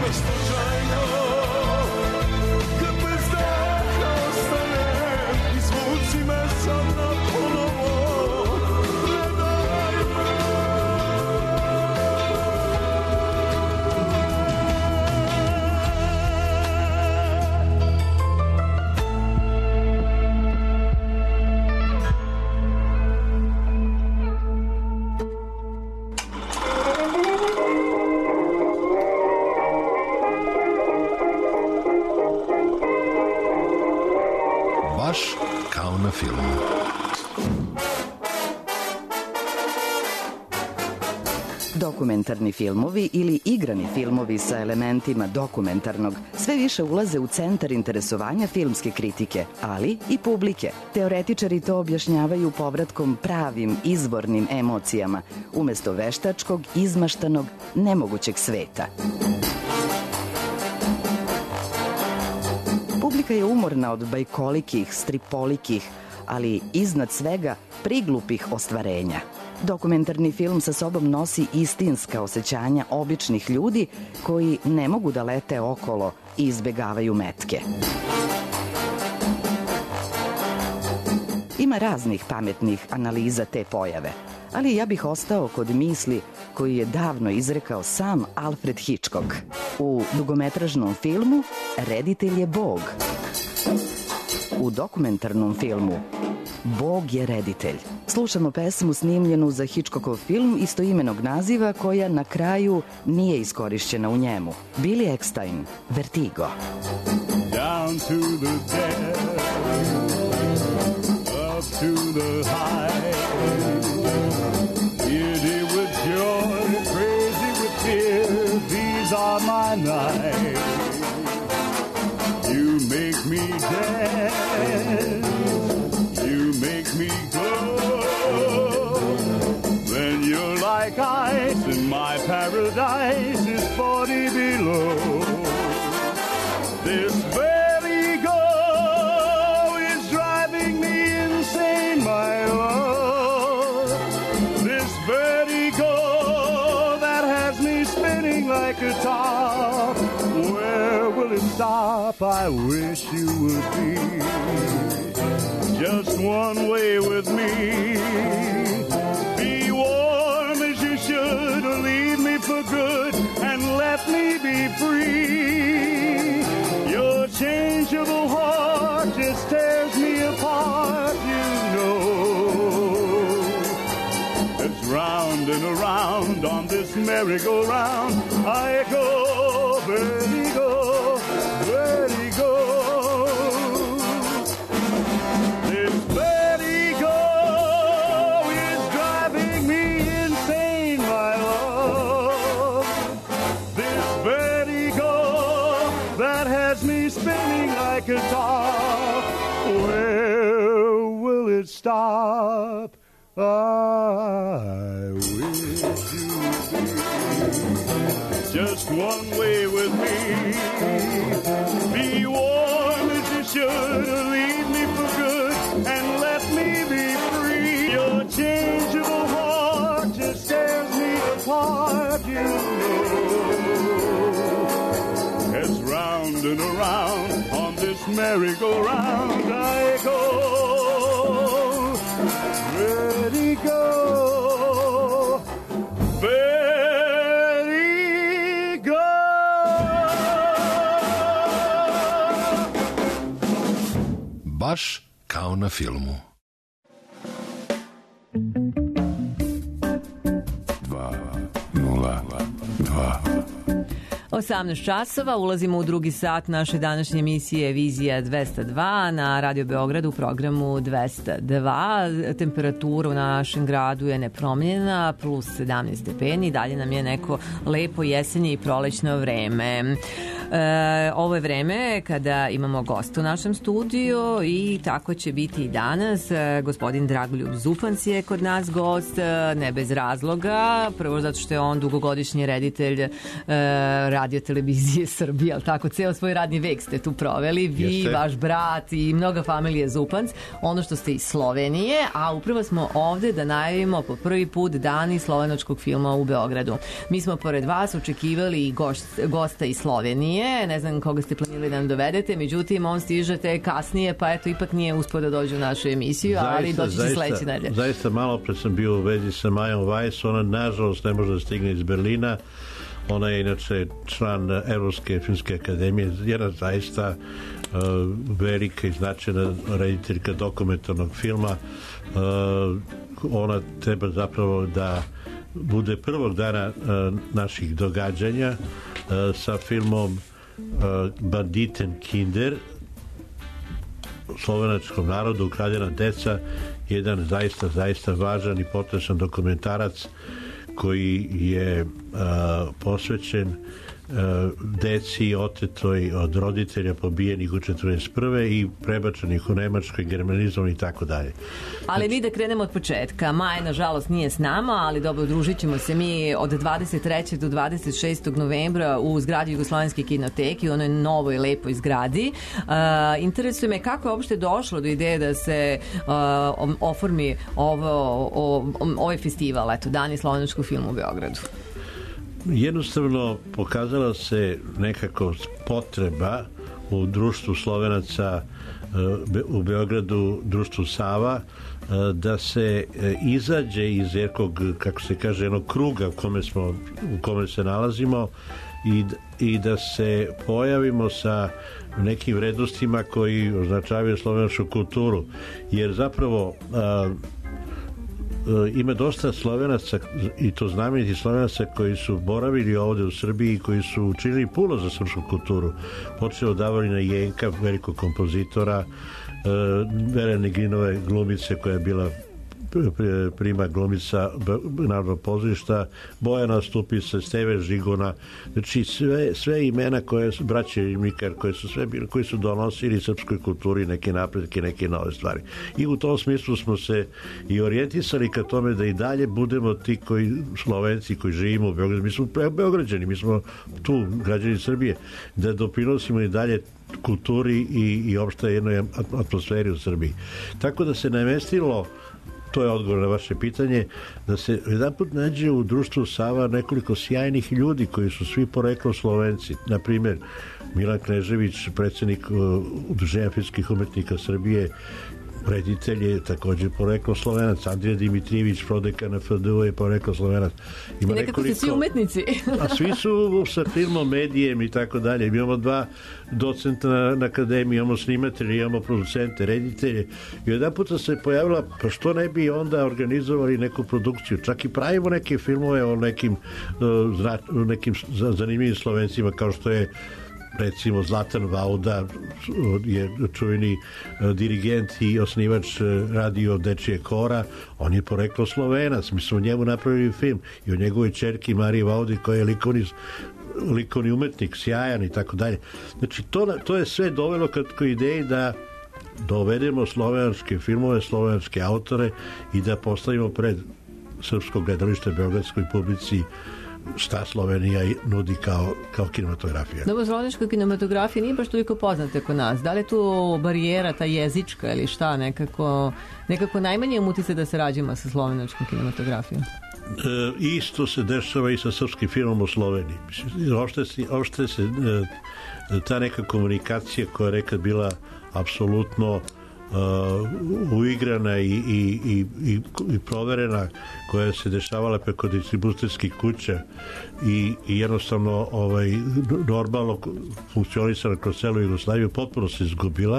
kao slučajno, kad bez daha ostanem, izvuci me sad na ponovo, gledaj me. Baš kao na filmu. Dokumentarni filmovi ili igrani filmovi sa elementima dokumentarnog sve više ulaze u centar interesovanja filmske kritike, ali i publike. Teoretičari to objašnjavaju povratkom pravim, izvornim emocijama, umesto veštačkog, izmaštanog, nemogućeg sveta. Publika je umorna od bajkolikih, stripolikih, ali iznad svega priglupih ostvarenja. Dokumentarni film sa sobom nosi istinska osjećanja običnih ljudi koji ne mogu da lete okolo i izbegavaju metke. Ima raznih pametnih analiza te pojave, ali ja bih ostao kod misli koju je davno izrekao sam Alfred Hitchcock. U dugometražnom filmu reditelj je Bog. U dokumentarnom filmu Bog je reditelj. Slušamo pesmu snimljenu za Hitchcockov film istoimenog naziva koja na kraju nije iskorišćena u njemu. Billy Eckstine, Vertigo. Down to the dead, up to the high, giddy with joy, crazy with fear, these are my nights. You make me dance, you make me glow, then you're like ice and my paradise is forty below. This vertigo is driving me insane, my love. This vertigo that has me spinning like a top. Where will it stop? I wish you would be just one way with me. Be warm as you should, or leave me for good and let me be free. Your changeable heart just tears me apart, you know. It's round and around on this merry-go-round I go, vertigo, vertigo. This vertigo is driving me insane, my love. This vertigo that has me spinning like a top. Where will it stop? I wish you'd be just one way with me. Be warm as you should, or leave me for good and let me be free. Your changeable heart just tears me apart, you know. As round and around on this merry-go-round I go, vertigo, vertigo. Baš kao na filmu. Dva, nula, dva. osamnaest časova, ulazimo u drugi sat naše današnje emisije Vizija dvesta dva na Radio Beogradu u programu dvesta dva. Temperatura u našem gradu je nepromenjena, plus sedamnaest stepeni, dalje nam je neko lepo jesenje i prolećno vreme. E, ovo je vreme kada imamo gosta u našem studiju i tako će biti i danas. E, gospodin Dragoljub Zupanc je kod nas gost, e, ne bez razloga. Prvo zato što je on dugogodišnji reditelj e, radio televizije Srbije, ali tako, ceo svoj radni vek ste tu proveli. Vi, Jeste. vaš brat i mnoga familija Zupanc. Ono što ste iz Slovenije, a upravo smo ovde da najavimo po prvi put dani slovenačkog filma u Beogradu. Mi smo pored vas očekivali i gost, gosta iz Slovenije, ne znam koga ste planili da nam dovedete, međutim on stižete kasnije, pa eto ipak nije uspio da dođe u našu emisiju, ali doći će sledeće nedelje. Zaista malo pre sam bio u vezi sa Majom Weiss, ona nažalost ne može da stigne iz Berlina, ona je inače član Evropske filmske akademije, jedna zaista uh, velika i značajna rediteljka dokumentarnog filma. Uh, ona treba zapravo da bude prvog dana uh, naših događanja uh, sa filmom uh, Banditen Kinder, slovenačkom narodu ukradena deca, jedan zaista, zaista važan i potresan dokumentarac koji je uh, posvećen uh, deci otetoj od roditelja pobijenih u četrdeset prve i prebačenih u Nemačkoj, germanizam i tako dalje. Ali mi da krenemo od početka. Maja, nažalost, nije s nama, ali dobro, družit ćemo se mi od dvadeset trećeg do dvadeset šestog novembra u zgradi Jugoslovenske kinoteke, u onoj novoj, lepoj zgradi. Uh, interesuje me kako je uopšte došlo do ideje da se uh, oformi ovo, o, ovaj festival, eto, Dani slovenačkog filma u Beogradu. Jednostavno pokazala se nekako potreba u društvu Slovenaca u Beogradu, društvu Sava, da se izađe iz nekog, kako se kaže, jednog kruga u kome, smo, u kome se nalazimo i, i da se pojavimo sa nekim vrednostima koji označavaju slovenačku kulturu. Jer zapravo a, ima dosta Slovenaca, i to znamenitih Slovenaca koji su boravili ovde u Srbiji i koji su učinili puno za srpsku kulturu. Počeo od Davorina Jenka, velikog kompozitora, Verene Grinove glumice koja je bila prima glumica Narodnog pozorišta, Bojana Stupica, Steve Žigona, znači sve, sve imena koje su, braće Mikar, koje su sve bili, koji su donosili srpskoj kulturi neke napretke, neke nove stvari. I u tom smislu smo se i orijentisali ka tome da i dalje budemo ti koji Slovenci koji živimo u Beogradu, mi smo Beograđani, mi smo tu građani Srbije, da doprinosimo i dalje kulturi i, i opšte jednoj atmosferi u Srbiji. Tako da se namestilo, to je odgovor na vaše pitanje, da se jedan put nađe u društvu Sava nekoliko sjajnih ljudi koji su svi poreklo Slovenci. Na primjer, Milan Knežević, predsjednik Udruženja filmskih umetnika Srbije, reditelj je također poreklo Slovenac. Andrija Dimitrijević, prodekan na F D U je poreklo Slovenac. Ima I nekako nekoliko, ste svi umetnici. A svi su sa filmom, medijem i tako dalje. Mi imamo dva docenta na, na akademiji, imamo snimatelje, imamo producente, reditelje. I jedan puta se pojavila, pa što ne bi onda organizovali neku produkciju? Čak i pravimo neke filmove o nekim, uh, zna, nekim zanimljivim Slovencima, kao što je recimo Zlatan Vauda, je čuveni dirigent i osnivač radio Dečije kora, on je poreklo Slovenac, mi smo njemu napravili film i o njegovoj ćerki Mariji Vaudi koja je likovni, likovni umetnik, sjajan i tako dalje. Znači to, to je sve dovelo k ideji da dovedemo slovenačke filmove, slovenačke autore i da postavimo pred srpsko gledalište beogradskoj publici šta Slovenija nudi kao, kao kinematografija. Dobro, slovenačka kinematografija nije baš toliko poznata kod nas. Da li je tu barijera, ta jezička ili šta, nekako, nekako najmanje utice da se rađimo sa slovenačkom kinematografijom? E, isto se dešava i sa srpskim filmom u Sloveniji. Opšte se, opšte se e, ta neka komunikacija koja je nekad bila apsolutno Uh, uigrana i, i, i, i, i proverena, koja se dešavala preko distribucijskih kuća i, i jednostavno ovaj, normalno funkcionisala kroz celu Jugoslaviju, potpuno se izgubila,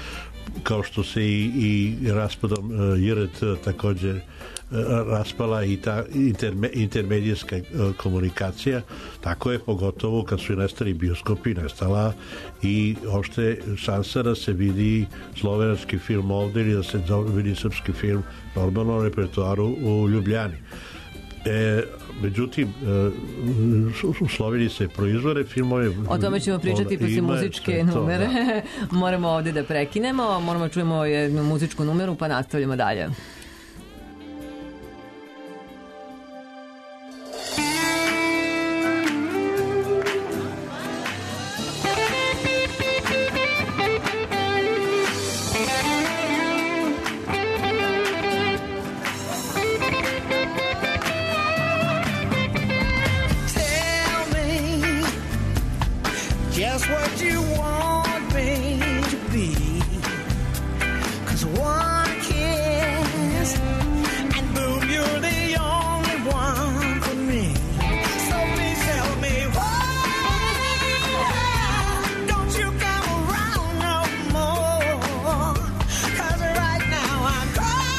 kao što se i, i raspadom uh, J R T također uh, raspala i ta interme, intermedijska uh, komunikacija. Tako je pogotovo kad su i nestali bioskopi, nestala i uopšte šansa da se vidi slovenački film ovdje ili da se vidi srpski film normalno u repertoaru u Ljubljani. E, međutim, e, u Sloveniji se proizvore filmove. O tome ćemo pričati posle muzičke numere. Da. Moramo ovde da prekinemo, moramo čujemo jednu muzičku numeru pa nastavljamo dalje. Just what you want me to be. 'Cause one kiss and boom, you're the only one for me. So please tell me why don't you come around no more? 'Cause right now I'm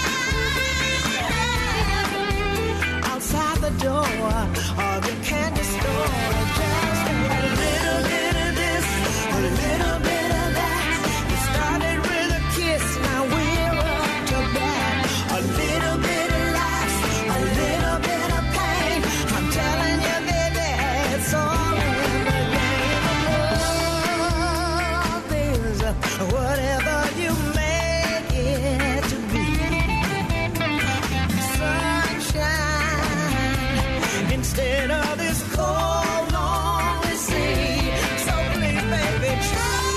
crying outside the door of your candy store. Just a little bit of this, a little bit of that. You started with a kiss, now we're up to bat. A little bit of laughs, a little bit of pain. I'm telling you, baby, it's all in the game of love. Is whatever you make it to be. Sunshine instead of this cold, lonely sea. So please, baby, try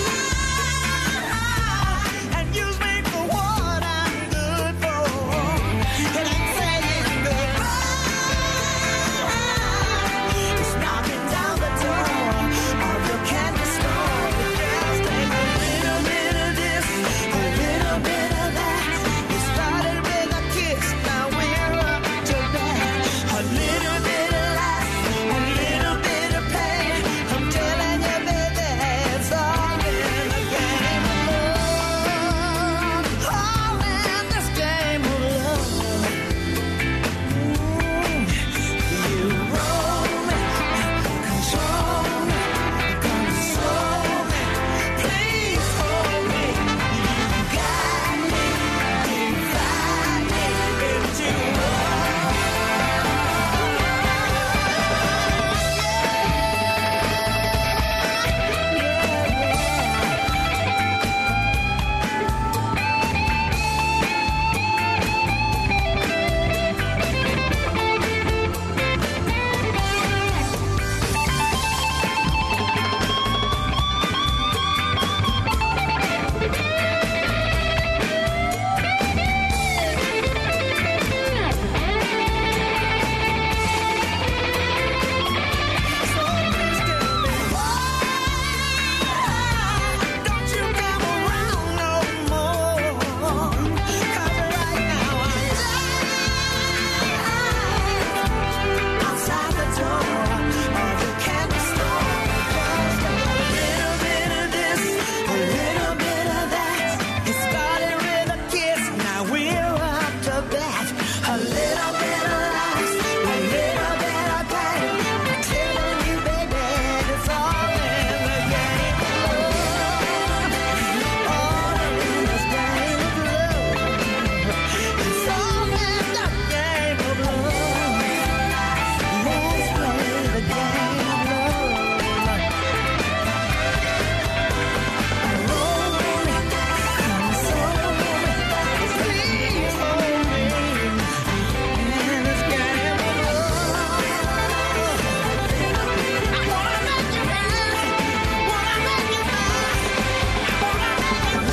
and use me for what I'm good for. And I'm saying goodbye. It's knocking down the door of your candy store. Just take a little bit of this, a little bit of that. You started with a kiss, now we're up to bat. A little bit of laugh, a little bit of pain. I'm telling you, baby, it's all in the game of love. All in this game of love. You roll me, control me, console me. Please hold me. You got me, you find me if you don't you come around no more. 'Cause right now I'm dying outside the door of your candy store. Just a little bit of this, a little bit of that. It started with a kiss, now we're up to bat. A little bit of laughs, a little bit of pain. I'm telling you, baby, it's all in the game of love. All in this game of love. It's all in the game of love. Let's play the game of love. Roll me, console me, please hold me in this game of love. I wanna make you mine, wanna make you mine, wanna make you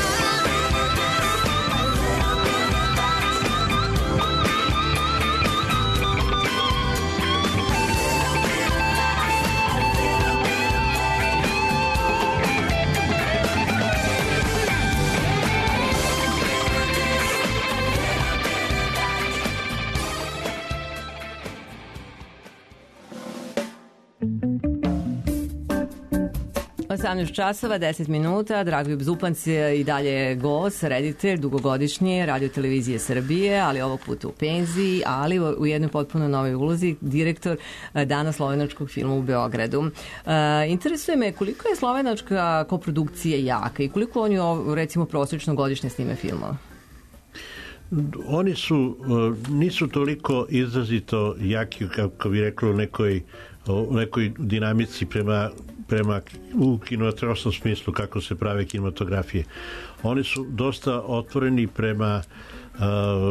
osamnaest časova, deset minuta. Dragoljub Zupanc je i dalje gost, reditelj, dugogodišnji Radio televizije Srbije, ali ovog puta u penziji, ali u jednoj potpuno novoj ulozi, direktor Dana slovenačkog filma u Beogradu. E, interesuje me koliko je slovenačka koprodukcija jaka i koliko oni, recimo, prosečno godišnje snime filmova? oni su, uh, nisu toliko izrazito jaki, kako bi reklo, u nekoj, u nekoj dinamici prema, prema u kinematografskom smislu, kako se prave kinematografije. Oni su dosta otvoreni prema uh,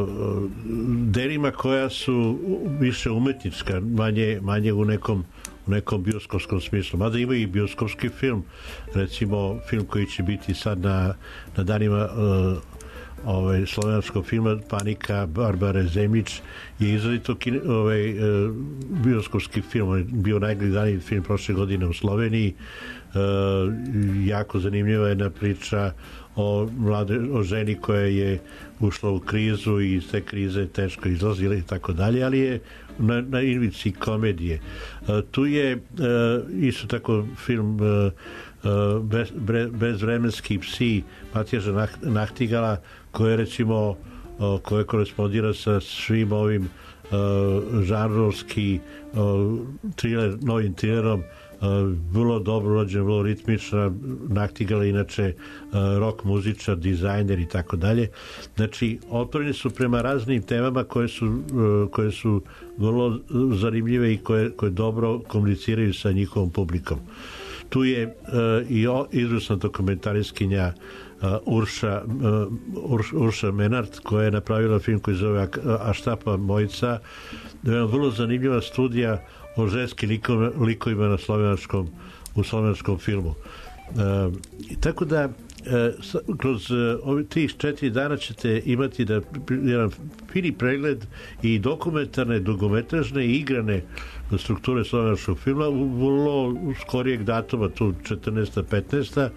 delima koja su više umetnička, manje, manje u nekom u nekom bioskopskom smislu. Mada ima i bioskopski film, recimo film koji će biti sad na, na danima uh, ovaj, slovenačkog filma Panika Barbare Zemljić je izrazito ovaj, uh, bioskopski film. On je bio najgledaniji film prošle godine u Sloveniji. Uh, jako zanimljiva jedna priča o, mlade, o ženi koja je ušla u krizu i iz te krize teško izlazila i tako dalje, ali je na, na invici komedije. Uh, tu je uh, isto tako film uh, uh, bez, bre, Bezvremenski psi Matjaža Nachtigala, koje recimo uh, koje korespondira sa svim ovim uh, žanrovski uh, thriller, novim thrillerom. Uh, vrlo dobro urađen, vrlo ritmična. Nachtigala inače uh, rock muzičar, dizajner i tako dalje. Znači, otvoreni su prema raznim temama koje su, uh, koje su vrlo zanimljive i koje, koje dobro komuniciraju sa njihovom publikom. Tu je uh, i izvrsna dokumentarijskinja uh, Urša, uh, Urš, Urša Menard, koja je napravila film koji zove A štapa mojica. Vrlo zanimljiva studija o ženskim likovima, likovima na slovenačkom, u slovenačkom filmu. E, tako da e, kroz ovi tih četiri dana ćete imati da jedan fini pregled i dokumentarne, dugometražne i igrane strukture slovenačkog filma u vrlo skorijeg datuma, tu četrnaesta petnaesta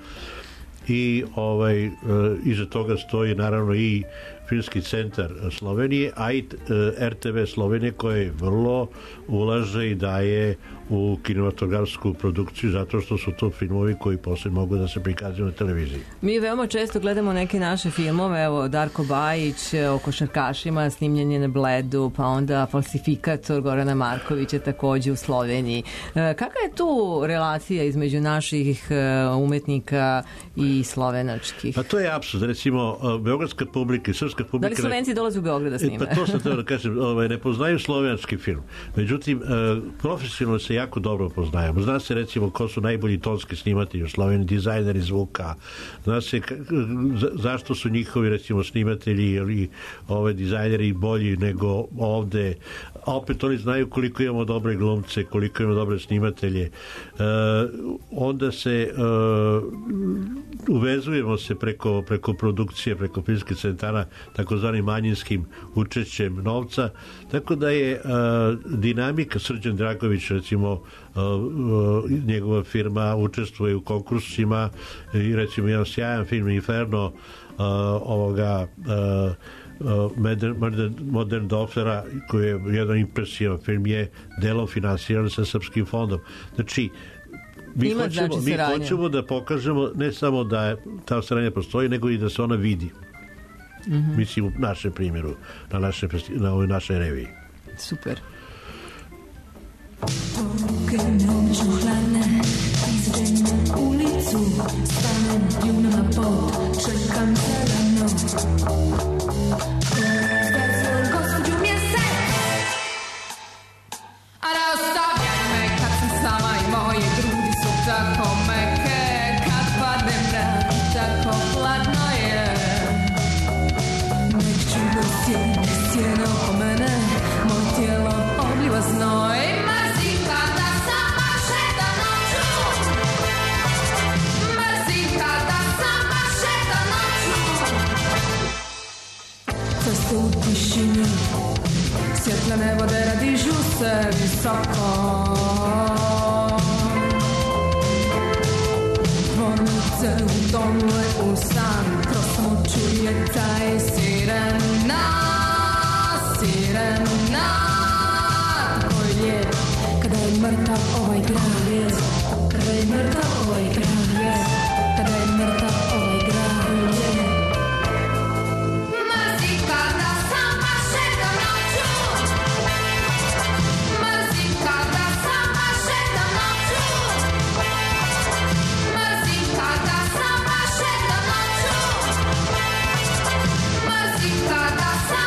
i ovaj, e, iza toga stoji naravno i Filmski centar Slovenije, a i R T V Slovenije, koje vrlo ulaže i daje u kinematografsku produkciju, zato što su to filmovi koji posle mogu da se prikazuju na televiziji. Mi veoma često gledamo neke naše filmove, evo Darko Bajić o košarkašima, snimljenje na Bledu, pa onda Falsifikator Gorana Markovića takođe u Sloveniji. Kakva je tu relacija između naših umetnika i slovenačkih? Pa to je apsurd. Recimo, beogradska publika i srpska publika... Da li Slovenci dolaze u Beograd da snime? Pa to sam teo da kažem, ovaj, ne poznaju slovenački film. Međutim, profesionalno se jako dobro poznajemo. Zna se recimo ko su najbolji tonski snimatelji u Sloveniji, dizajneri zvuka. Zna se zašto su njihovi recimo snimatelji ili ove dizajneri bolji nego ovde. A opet oni znaju koliko imamo dobre glumce, koliko imamo dobre snimatelje. E, onda se e, uvezujemo se preko, preko produkcije, preko filmskih centara takozvanim manjinskim učešćem novca. Tako da je e, dinamika, Srđan Dragović recimo, uh, uh, njegova firma učestvuje u konkursima i recimo jedan sjajan film Inferno uh, ovoga uh, uh, Modern, Modern Dofera, koji je jedan impresivan film, je delom finansiran sa Srpskim fondom. Znači, mi, Ima, hoćemo, znači, mi hoćemo da pokažemo ne samo da je ta saradnja postoji, nego i da se ona vidi. Mm-hmm. Mislim, u našem primjeru, na, naše, na ovoj našoj reviji. Super. Poruke me obično hladne, izađem na ulicu, stanem ljubno na pot, čekam zeleno. Ko je zgazio gospođu mjesec, a ne ostavljaj me kad sam sama i moje grudi su tako meke, kad padne mrak tako hladno je. Nek čudo sjene, sjene oko mene, moj tijelo obliva znoj. Ceste u tišini, svjetlene vode radižu se visoko. Tvornice utonule u san, kroz samo čuje taj sirena, sirena. Tako je lijep, kada je mrtav ovaj grad je, kada je mrtav ovaj grad je, kada je mrtav ovaj grad je. Mrzim kada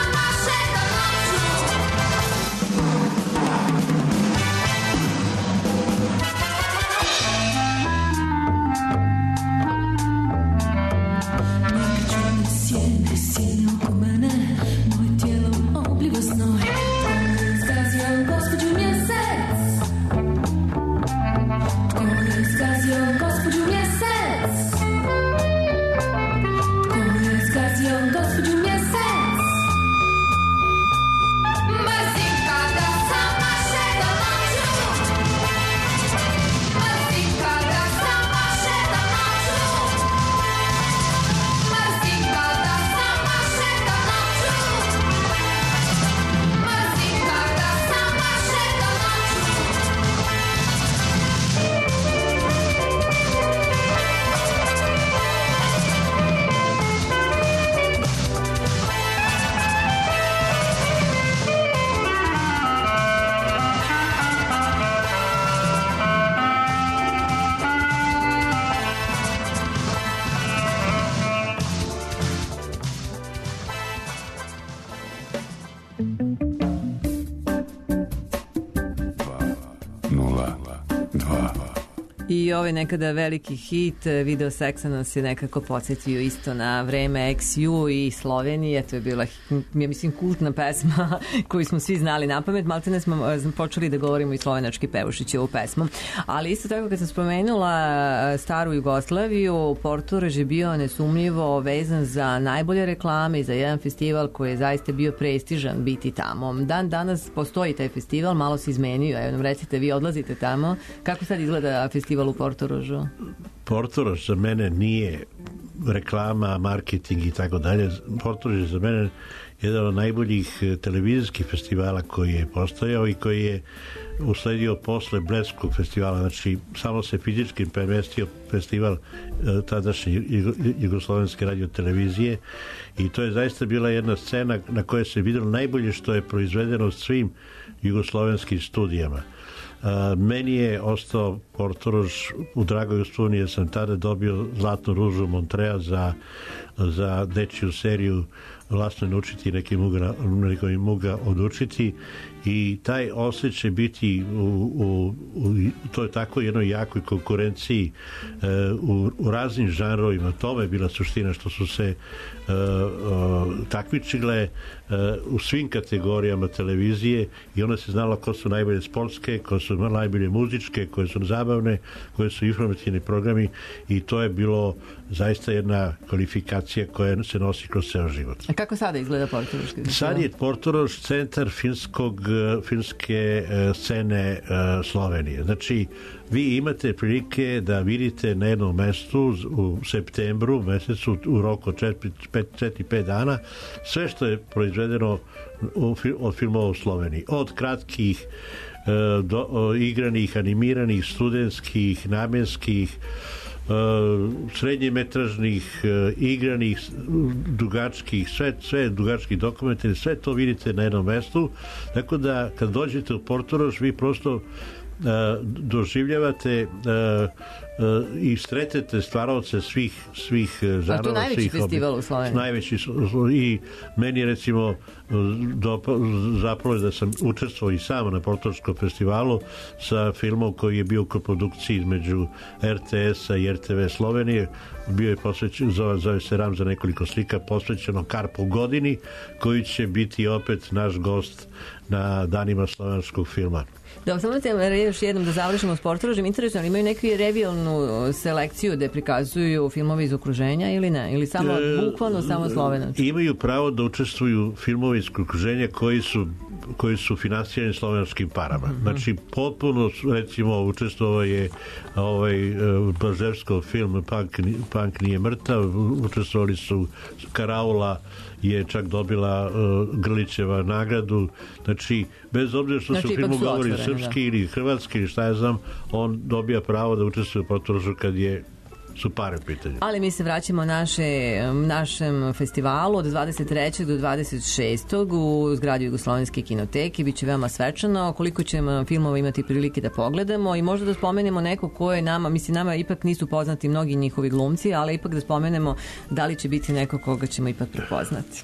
I ovaj nekada veliki hit Video seksa nas je nekako podsjetio isto na vreme Ex You i Slovenije. To je bila, ja mislim, kultna pesma koju smo svi znali na pamet. Maltene smo počeli da govorimo i slovenački pevušići ovu pesmu. Ali isto tako kad sam spomenula staru Jugoslaviju, Portorož je bio nesumnjivo vezan za najbolje reklame i za jedan festival koji je zaista bio prestižan biti tamo. Dan danas postoji taj festival, malo se izmenio. Evo nam recite, vi odlazite tamo. Kako sad izgleda festival u Portorožu? Portorož za mene nije reklama, marketing i tako dalje. Portorož je za mene jedan od najboljih televizijskih festivala koji je postojao i koji je usledio posle Bledskog festivala. Znači, samo se fizički premestio festival tadašnje Jugoslovenske radiotelevizije i to je zaista bila jedna scena na kojoj se videlo najbolje što je proizvedeno svim jugoslovenskim studijama. Uh, meni je ostao Portorož u dragoj uspomeni, jer sam tada dobio Zlatnu ružu Montreja za, za dečiju seriju Vlasno je naučiti, neki muga, neki muga odučiti, i taj osjećaj biti u, u, u toj tako jednoj jakoj konkurenciji e, u, u raznim žanrovima, tome je bila suština, što su se e, e, takmičile e, u svim kategorijama televizije i onda se znalo ko su najbolje sportske, ko su najbolje muzičke, koje su zabavne, koje su informativni programi, i to je bilo zaista jedna kvalifikacija koja se nosi kroz ceo život. A kako sada izgleda Portorož? Sad je Portorož centar finskog, finske scene Slovenije. Znači, vi imate prilike da vidite na jednom mestu u septembru mesecu u roku od četiri pet dana sve što je proizvedeno od filmova u Sloveniji. Od kratkih, do, igranih, animiranih, studentskih, namenskih, srednjemetražnih, igranih, dugačkih, sve, sve dugačkih dokumentarnih, sve to vidite na jednom mestu, tako da kad dođete u Portorož vi prosto uh, doživljavate uh, uh, i sretete stvaravce svih svih žanrova. A to je najveći festival u Sloveniji. Najveći, i meni recimo do, zapravo da sam učestvovao i sam na Portoroškom festivalu sa filmom koji je bio u koprodukciji između R T S-a i R T V Slovenije. Bio je posvećen, zove, zove se Ram za nekoliko slika, posvećeno Karpu godini, koji će biti opet naš gost na danima slovenskog filma. Da, samo da još jednom da završimo s Portorožem. Interesno, ali imaju neku revijalnu selekciju da prikazuju filmove iz okruženja ili ne? Ili samo, e, bukvalno samo slovenački? Imaju pravo da učestvuju filmovi iz okruženja koji su koji su finansirani slovenačkim parama. Mm-hmm. Znači, potpuno, recimo, učestvovao je ovaj Blaževskov film Punk, Punk nije mrtav, učestvovali su Karaula, je čak dobila uh, Grlićeva nagradu. Znači, bez obzira što znači, se u filmu govori otvoreni, srpski da. Ili hrvatski ili šta ja znam, on dobija pravo da učestvuje u Portorožu kad je su pare pitanje. Ali mi se vraćamo naše, našem festivalu od dvadeset trećeg do dvadeset šestog u zgradi Jugoslovenske kinoteke. Biće veoma svečano. Koliko ćemo filmova imati prilike da pogledamo i možda da spomenemo neko ko je nama, mislim, nama ipak nisu poznati mnogi njihovi glumci, ali ipak da spomenemo da li će biti neko koga ćemo ipak prepoznati.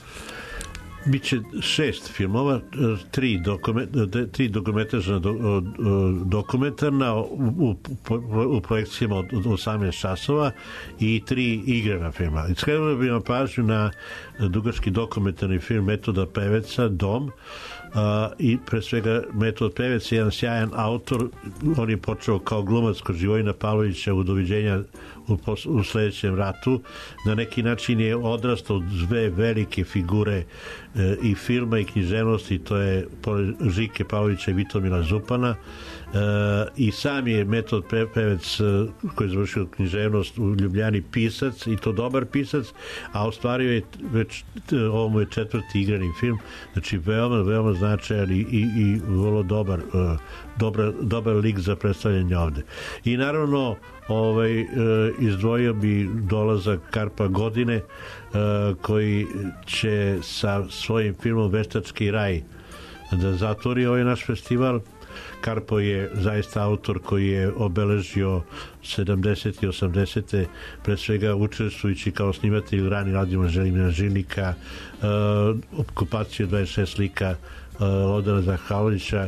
Biće šest filmova, tri, dokument, tri dokumentarna do, dokumentarna u, u, u projekcijama od, od osamnaest časova i tri igrana filma. Skrenuo bih vam pažnju na dugački dokumentarni film Metoda Peveca, Dom, Uh, i pre svega Metod Pevec je jedan sjajan autor. On je počeo kao glumac kod Živojina Pavlovića u Doviđenja u, u sledećem ratu. Na neki način je odrastao od dve velike figure uh, i filma i književnosti, to je Žike Pavlovića i Vitomila Zupana. Uh, i sam je Metod Pevec uh, koji je završio književnost u Ljubljani pisac, i to dobar pisac, a ostvario je već ovo mu je četvrti igrani film, znači veoma, veoma značajan i, i, i vrlo dobar, uh, dobar, dobar lik za predstavljanje ovde. I naravno ovaj, uh, izdvojio bi dolazak Karpa godine, uh, koji će sa svojim filmom Veštački raj da zatvori ovaj naš festival. Karpo je zaista autor koji je obeležio sedamdesete i osamdesete pre svega učestvujući kao snimatelj rani radimo Želimira Žilnika, uh, okupacije dvadeset šest slika uh, Lodana Zahalovića.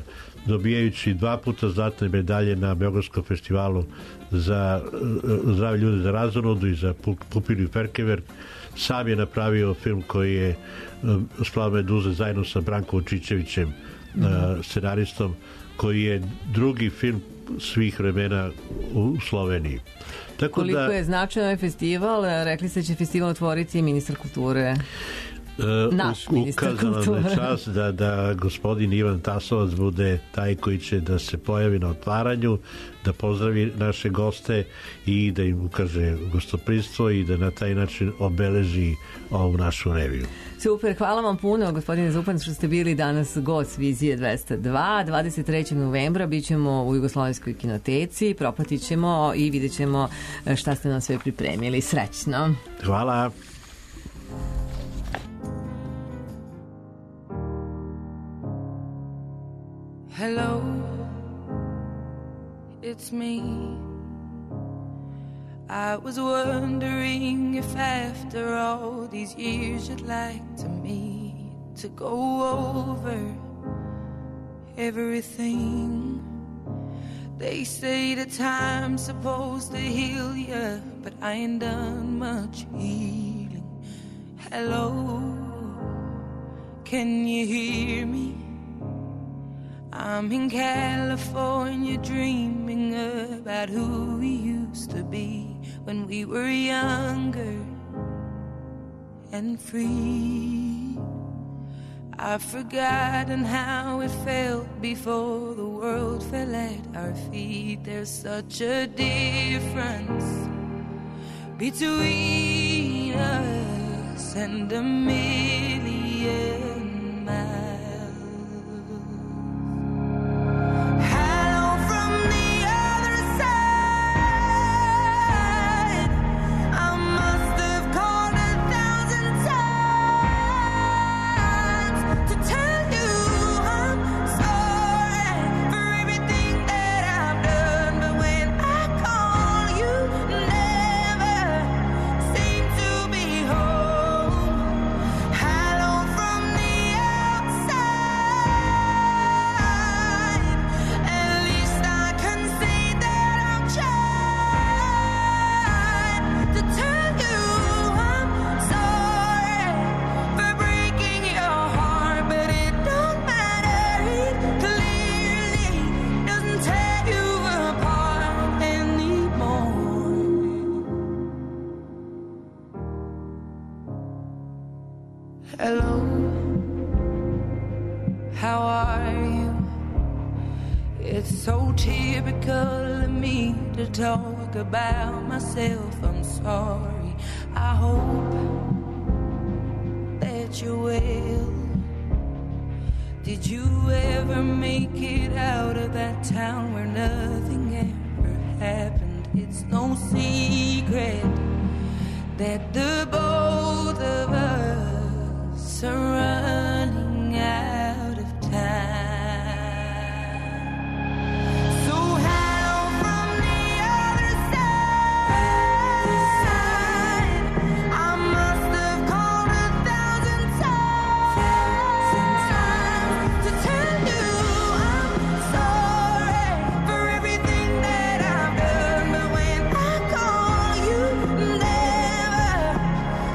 dobijajući dva puta zlatne medalje na Beogradskom festivalu za uh, zdrave ljude za razonodu i za Pupinu i Ferkever. Sam je napravio film koji je uh, Splav Meduze zajedno sa Brankom Čičevićem, uh, scenaristom, koji je drugi film svih vremena u Sloveniji. Tako Koliko da, je značajan ovaj festival, rekli ste da će festival otvoriti ministar kulture. Uh, Naš ministar ukazano na čas da, da gospodin Ivan Tasovac bude taj koji će da se pojavi na otvaranju, da pozdravi naše goste i da im ukaže gostoprimstvo i da na taj način obeleži ovu našu reviju. Super, hvala vam puno, gospodine Zupan, što ste bili danas gost Vizije dvesta dva. dvadeset trećeg novembra bit ćemo u Jugoslovenskoj kinoteci, propratit ćemo i vidjet ćemo šta ste nam sve pripremili. Srećno! Hvala! Hello, it's me. I was wondering if after all these years you'd like to meet to go over everything. They say the time's supposed to heal ya, but I ain't done much healing. Hello, can you hear me? I'm in California dreaming about who we used to be when we were younger and free. I've forgotten how it felt before the world fell at our feet. There's such a difference between us and a million miles. Hello, how are you? It's so typical of me to talk about myself. I'm sorry. I hope that you're well. Did you ever make it out of that town where nothing ever happened? It's no secret that the both of us are running out of time. So hello from the other side. I must have called a thousand times to tell you I'm sorry for everything that I've done. But when I call you, never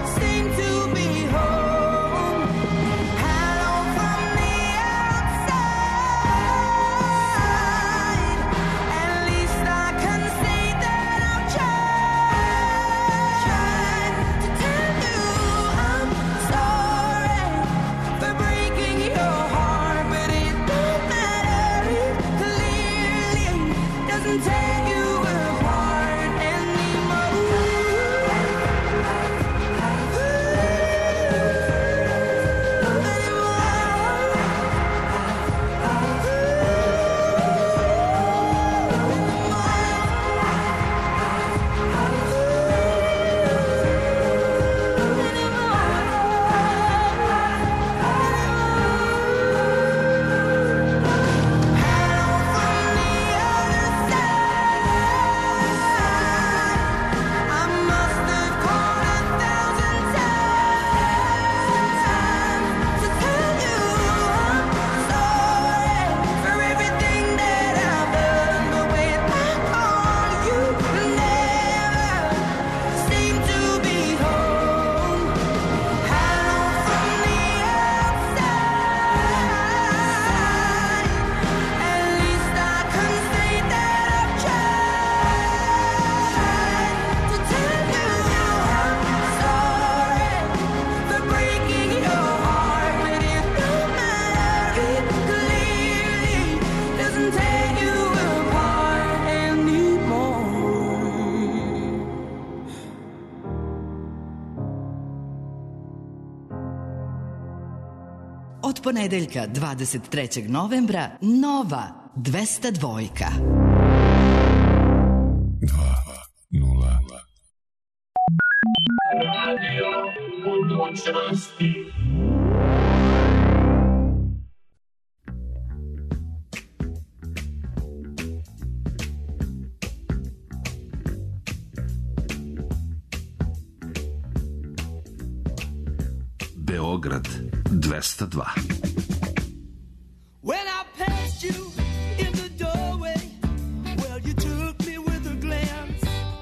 od ponedeljka dvadeset trećeg novembra Nova dvesta dvojka. dva nula. Radio budućnosti. Beograd dvesta dva. When I passed you in the doorway, well, you took me with a glance.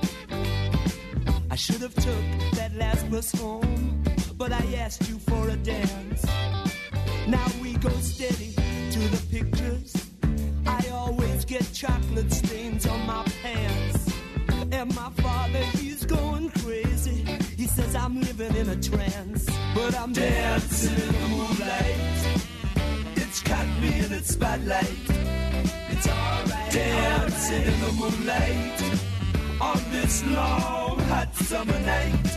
I should have took that last bus home, but I asked you for a dance. Now we go steady to the pictures. I always get chocolate stains on my pants. And my father, he's going crazy. He says I'm living in a trance, but I'm dancing in the moonlight. It's caught me in its spotlight. It's alright. Dancing in the moonlight on this long hot summer night.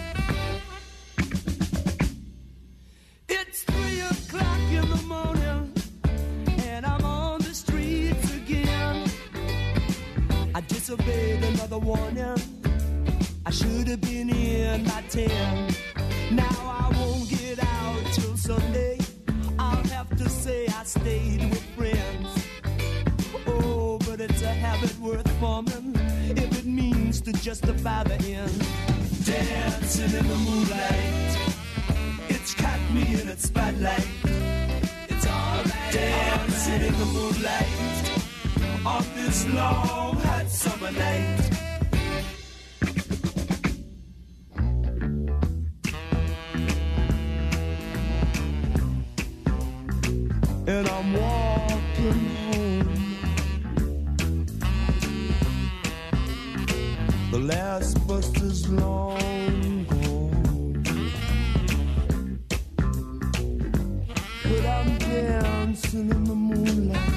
It's three o'clock in the morning, and I'm on the streets again. I disobeyed another warning. I should have been in by ten. Now I won't get out till Sunday. I'll have to say I stayed with friends. Oh, but it's a habit worth forming if it means to justify the end. Dancing in the moonlight, it's caught me in its spotlight. It's alright. Dancing in the moonlight on this long hot summer night. And I'm walking home. The last bus is long gone, but I'm dancing in the moonlight.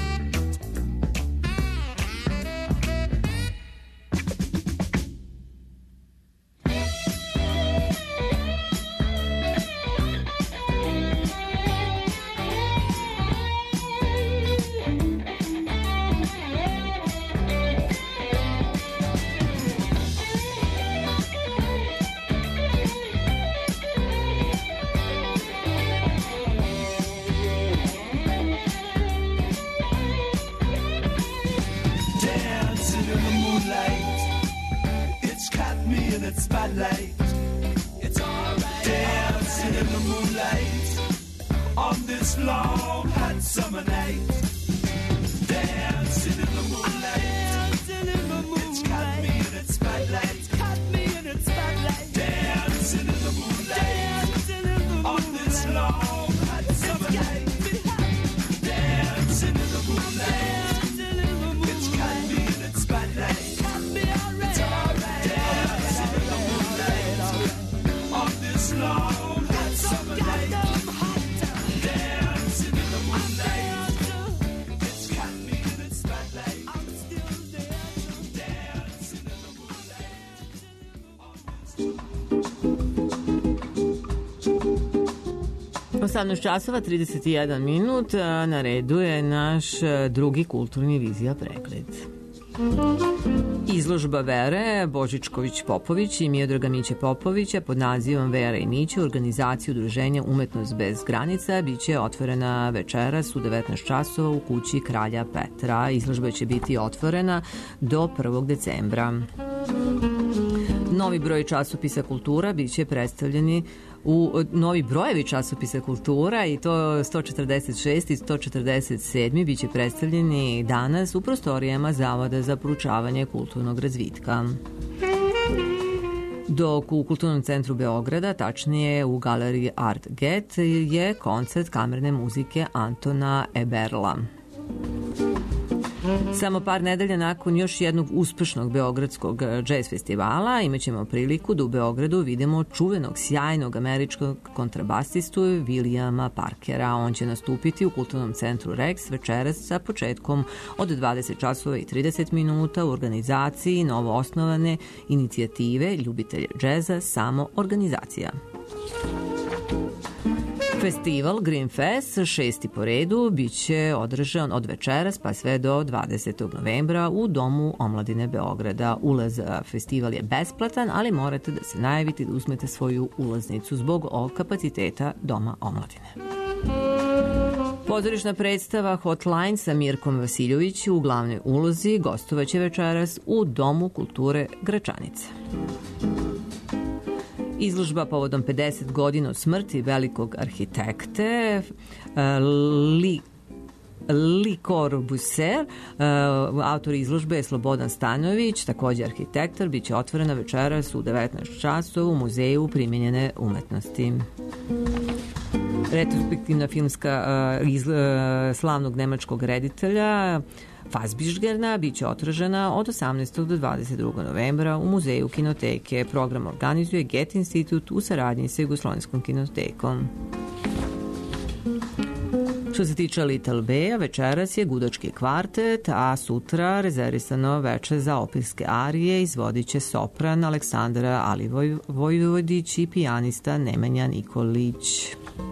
Spotlight. It's alright. Dancing in the moonlight on this long hot summer night. Dancing in the moonlight. Dancing in the moonlight. It's caught me in its spotlight. It's caught me in its spotlight. Dancing in the moonlight. Dancing in the moonlight on this long hot summer night. Dancing in the moonlight. Dancing in the moonlight. It's caught me in its spotlight. It's caught me already. It's alright. Dancing in the moonlight on this long hot summer night. Dancing in the moonlight. It's caught me in its spotlight. I'm still dancing, dancing in the moonlight. osamnaest časova trideset jedan minut, na redu je naš drugi kulturni vizija pregled. Izložba Vere Božičković-Popović i Miodraga Miće Popovića pod nazivom Vera i Miće u organizaciji udruženja Umetnost bez granica biće otvorena večeras u devetnaest časova u kući Kralja Petra. Izložba će biti otvorena do prvog decembra. Novi broj časopisa Kultura biće predstavljeni u novi brojevi časopisa Kultura i to sto četrdeset šest i sto četrdeset sedam biće predstavljeni danas u prostorijama Zavoda za proučavanje kulturnog razvitka. Dok u Kulturnom centru Beograda, tačnije u galeriji Art Get, je koncert kamerne muzike Antona Eberla. Samo par nedelja nakon još jednog uspešnog beogradskog džez festivala imaćemo priliku da u Beogradu vidimo čuvenog, sjajnog američkog kontrabasistu Williama Parkera. On će nastupiti u Kulturnom centru Rex večeras sa početkom od dvadeset časova i trideset minuta u organizaciji novoosnovane inicijative ljubitelja džeza Samo organizacija. Festival Green Fest, šesti po redu, bit će održan od večeras pa sve do dvadesetog novembra u Domu omladine Beograda. Ulaz za festival je besplatan, ali morate da se najavite da uzmete svoju ulaznicu zbog ovog kapaciteta Doma omladine. Pozorišna predstava Hotline sa Mirkom Vasiljović u glavnoj ulozi gostovaće večeras u Domu kulture Gračanice. Izložba povodom pedeset godina od smrti velikog arhitekte Li Le Corbusier, autor izložbe je Slobodan Stanović, takođe arhitektar, bit će otvorena večeras u devetnaest časova u Muzeju primenjene umetnosti. Retrospektivna filmska iz slavnog nemačkog reditelja Fassbišgerna biće otržena od osamnaestog do dvadeset drugog novembra u Muzeju kinoteke. Program organizuje Goethe institut u saradnji sa Jugoslovenskom kinotekom. Što se tiče Little Bea, večeras je gudački kvartet, a sutra rezervisano veče za operske arije izvodit će sopran Aleksandra Alivojvodić i pijanista Nemanja Nikolić.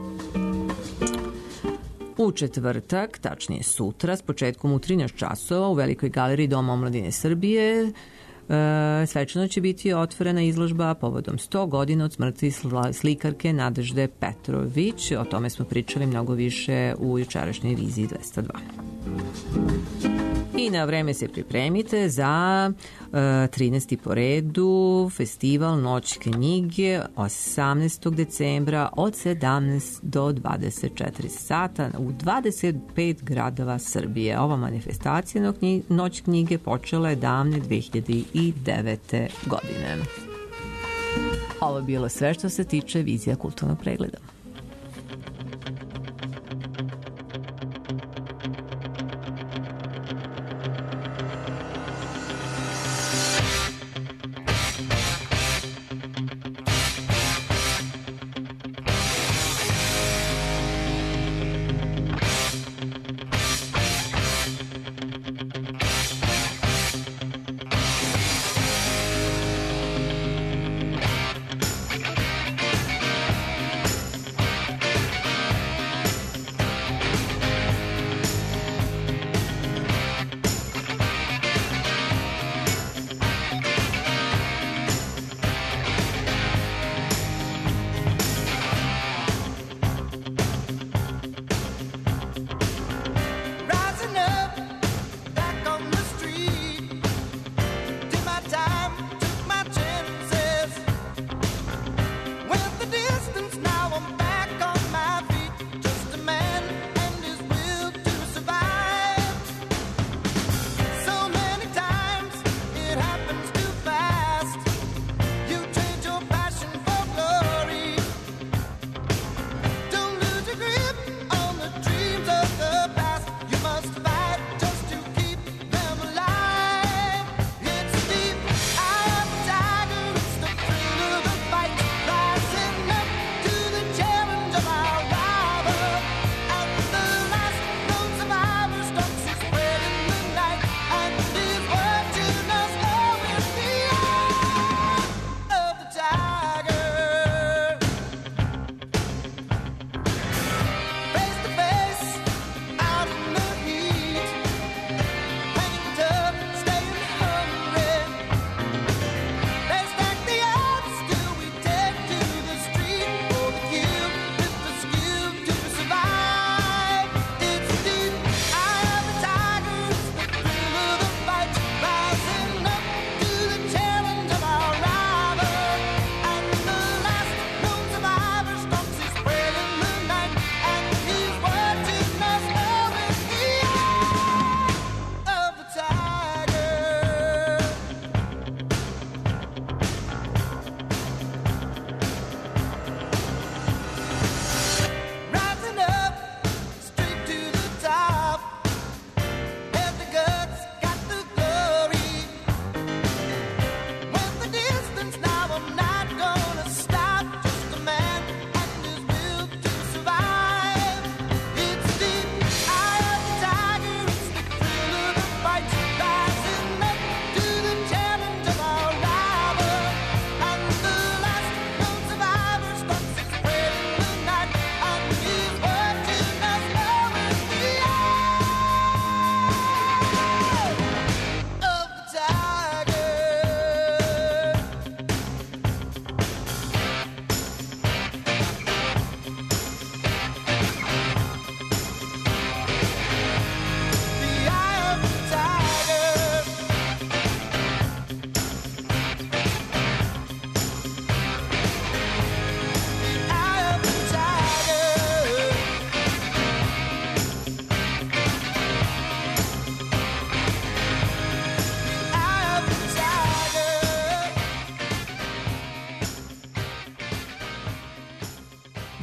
U četvrtak, tačnije sutra, s početkom u trinaest časova u Velikoj galeriji Doma omladine Srbije, e, svečano će biti otvorena izložba povodom sto godina od smrti slikarke Nadežde Petrović. O tome smo pričali mnogo više u jučerašnjoj viziji dvesta dva. I na vreme se pripremite za e, trinaesti po redu festival Noć knjige osamnaestog decembra od sedamnaest do dvadeset četiri sata u dvadeset pet gradova Srbije. Ova manifestacija Noć knjige počela je davne dve hiljade devete. godine. Ovo je bilo sve što se tiče vizija kulturnog pregleda.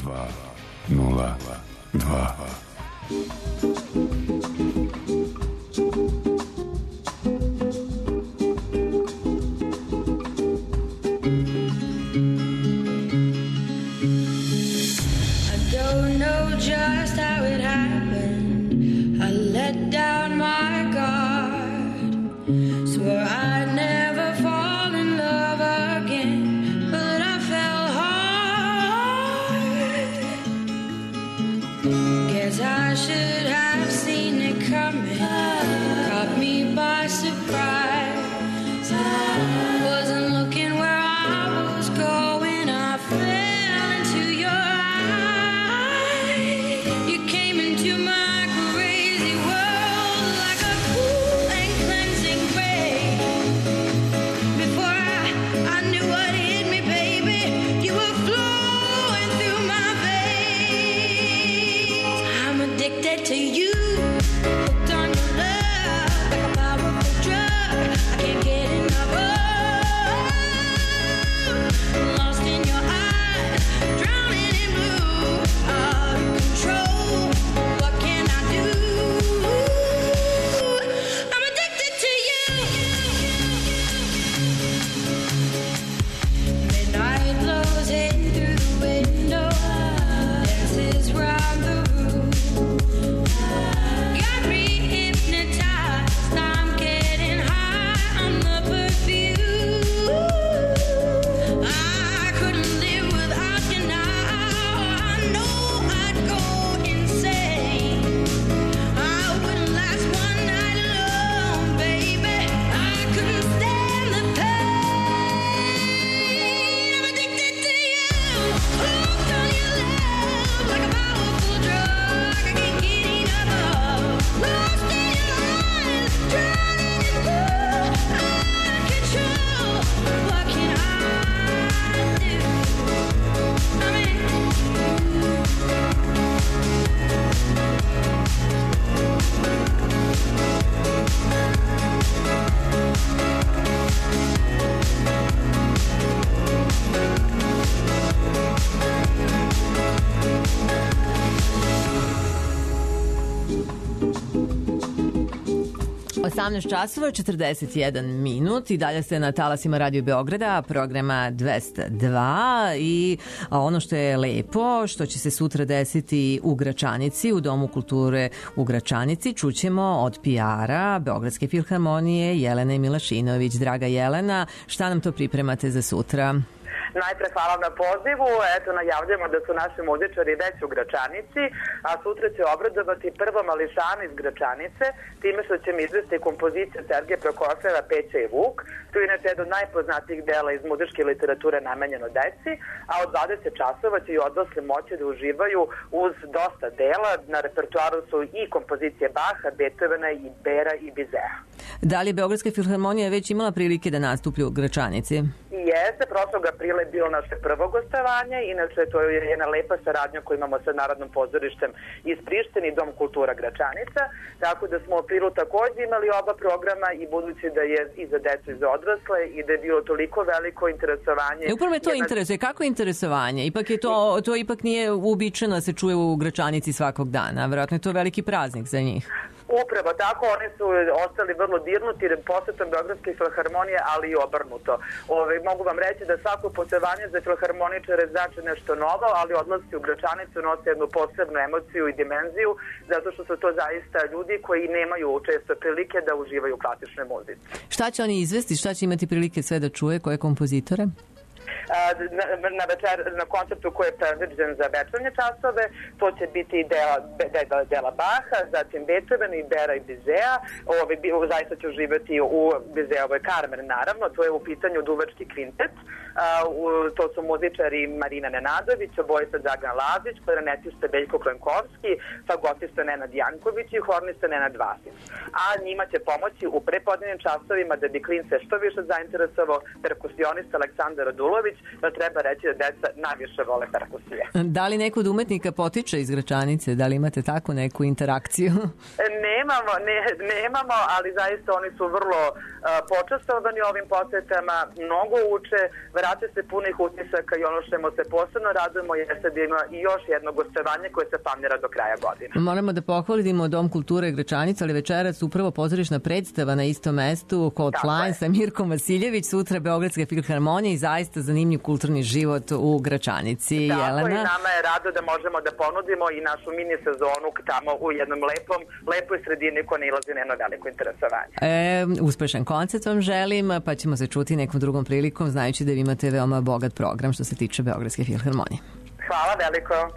dva nula dva. Don't know just how it happened. I let down my guard. Swore I'd never fall in love again, but I fell hard. Guess I should have seen it coming. Caught me by surprise. Wasn't looking where I was going. I fell into your eyes. You came into my crazy world like a cool and cleansing ray. Before I, I knew what hit me, baby, you were flowing through my veins. I'm addicted to you, hooked on your love like a powerful drug. I can't get enough of. Lost in your eyes, drowning in blue, out of control. What can I do? I'm addicted to you. Midnight glows in through the window, dances round the room. Got me hypnotized. I'm getting high on the perfume. I couldn't live without you now. I know I'd go insane. I wouldn't last one night alone, baby. I couldn't stand the pain. I'm addicted to you, hooked on your love like a powerful drug. I can't get enough of. Lost in your eyes, drowning in blue, out of control. What can I do? I'm in. osamnaest časova četrdeset jedan minut i dalje ste na talasima Radio Beograda, programa dvesta dva i ono što je lepo, što će se sutra desiti u Gračanici, u Domu kulture u Gračanici, čućemo od P R-a Beogradske filharmonije Jelene Milašinović. Draga Jelena, šta nam to pripremate za sutra? Najpre hvala na pozivu. Eto, najavljamo da su naši muzičari već u Gračanici, a sutra će obradovati prvo mališana iz Gračanice, time što će mi izvesti kompozicija Sergeja Prokofjeva Peća i Vuk. To je inače jedno od najpoznatijih dela iz muzičke literature namenjeno deci, a od dvadeset časova će i odrasli moći da uživaju uz dosta dela. Na repertoaru su i kompozicije Baha, Beethovena, i Bera i Bizea. Da li je Beogradska filharmonija već imala prilike da nastupi u Gračanici? I jeste, prošlog aprila je bilo naše prvo gostovanje, inače to je jedna lepa saradnja koju imamo sa Narodnom pozorištem iz Prištine i Dom kultura Gračanica, tako da smo u aprilu takođe imali oba programa i budući da je i za decu i za odrasle i da je bilo toliko veliko interesovanje. E, upravo me to jedna... interesuje. Kako je interesovanje? Ipak je to, to ipak nije uobičajeno da se čuje u Gračanici svakog dana. Verovatno je to veliki praznik za njih. Upravo tako, oni su ostali vrlo dirnuti posetom Beogradske filharmonije, ali i obrnuto. Ove, mogu vam reći da svako putovanje za filharmoničare znači nešto novo, ali odlasci u Gračanicu nose jednu posebnu emociju i dimenziju, zato što su to zaista ljudi koji nemaju često prilike da uživaju u klasičnoj muzici. Šta će oni izvesti? Šta će imati prilike sve da čuje? Koje kompozitore? Na, na, večer, na koncertu koji je predviđen za večernje časove, to će biti dela, dela, dela Baha, zatim Beethoven i Bera i Bizea. Ove, zaista će uživati u Bizeovoj Karmen, naravno, to je u pitanju duvački kvintet. Uh, to su muzičari Marina Nenadović, obojca Dragan Lazić, klarinetista Beljko Klenkovski, fagotista Nenad Janković i hornista Nenad Vasić. A njima će pomoći u prepodnevnim časovima da bi klince što više zainteresovao perkusionista Aleksandar Radulović, da treba reći da deca najviše vole perkusije. Da li neko od umetnika potiče iz Gračanice? Da li imate takvu neku interakciju? nemamo, ne, nemamo, ali zaista oni su vrlo uh, počastovani ovim posetama, mnogo uče, vrate se punih utisaka i ono što se posebno radujemo jeste da ima i još jedno gostovanje koje se planira do kraja godine. Moramo da pohvalimo Dom kulture Gračanica, ali večeras upravo pozorišna predstava na istom mestu, Cold Line sa Mirkom Vasiljević, sutra Beogradska filharmonija i zaista zanimljiv kulturni život u Gračanici. Tako, Jelena? i nama je rado da možemo da ponudimo i našu mini sezonu tamo u jednom lepom, lepoj sredini koja nailazi na jedno veliko interesovanje. E, uspešan koncert vam želim, pa ćemo se čuti nekom drugom prilikom, znajući da vi imate veoma bogat program što se tiče Beogradske filharmonije. Hvala veliko.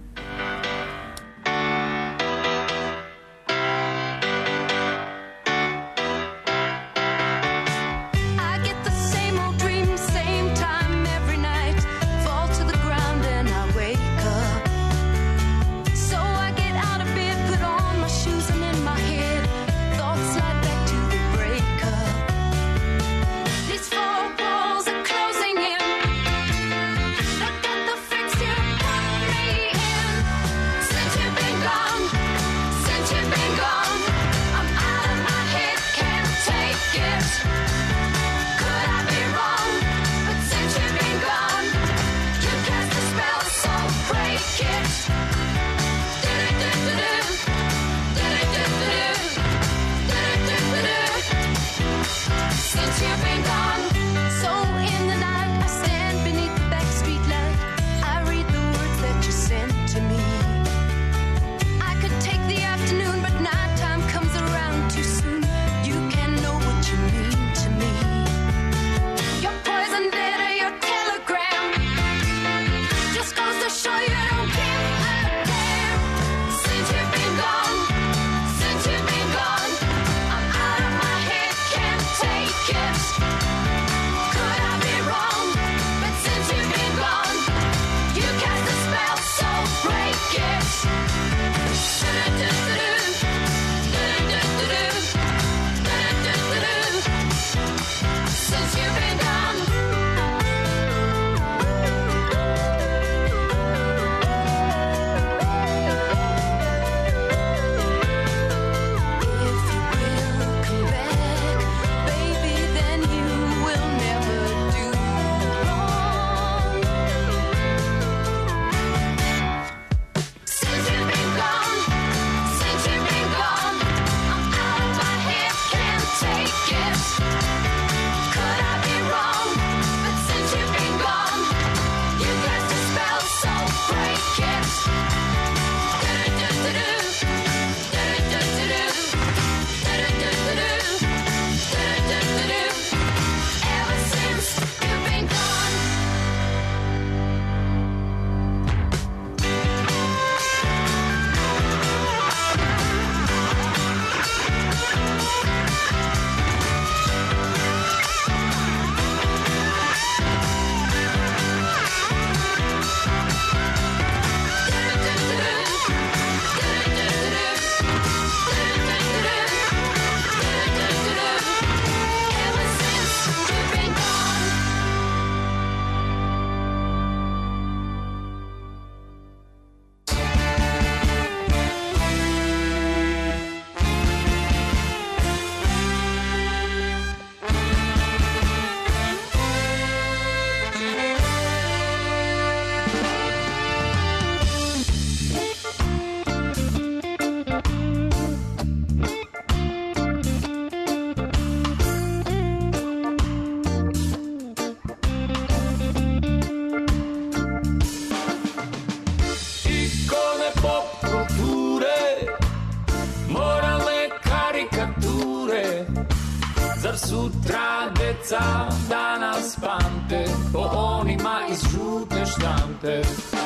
Sutra deca danas pamte po onima iz žute štampe.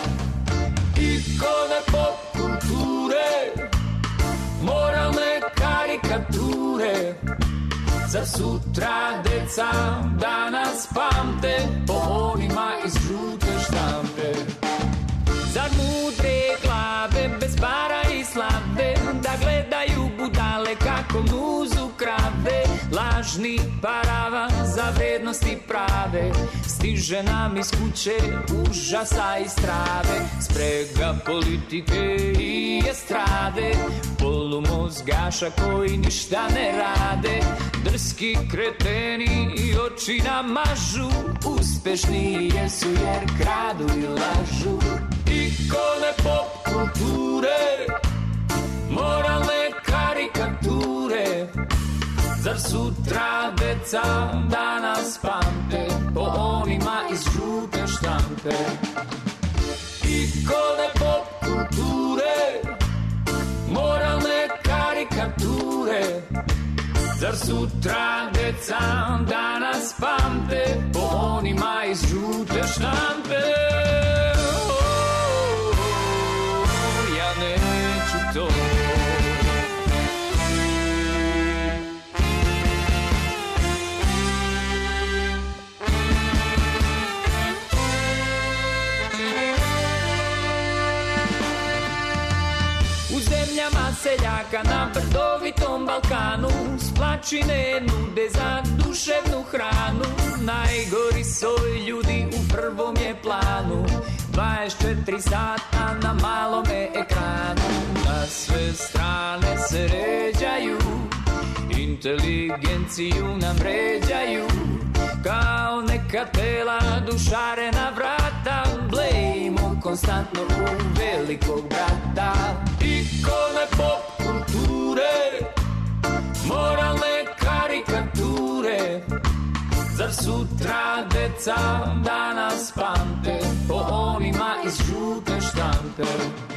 Ikone pop kulture, moralne karikature. Zar sutra deca danas pamte po onima iz žute štampe. Zar mudre glave bez para i slave da gledaju budale kako muzu krave. Lažni paravan za vrednosti prave, stiže nam iz kuće užasa i strave, sprega politike i estrade, polumozgaša koji ništa ne rade, drski kreteni i oči nam mažu, uspešni jesu jer kradu i lažu. Ikone pop kulture, moralne karikature, zar sutra deca da nas pamte po onima iz žute štampe? Ikone pop kulture, moralne karikature, zar sutra deca da nas pamte po onima iz žute štampe? Oh, ja neću to. Seljaka na brdovitom Balkanu s plačine nude za duševnu hranu, najgori soj ljudi u prvom je planu, dvadeset četiri sata na malome ekranu, na sve strane se ređaju, inteligenciju nam ređaju, kao neka tela dušarena vrata, blejimo konstantno u velikog brata. Ikone pop kulture, moralne karikature, zar sutra deca da nas pamte po onima iz žute štampe?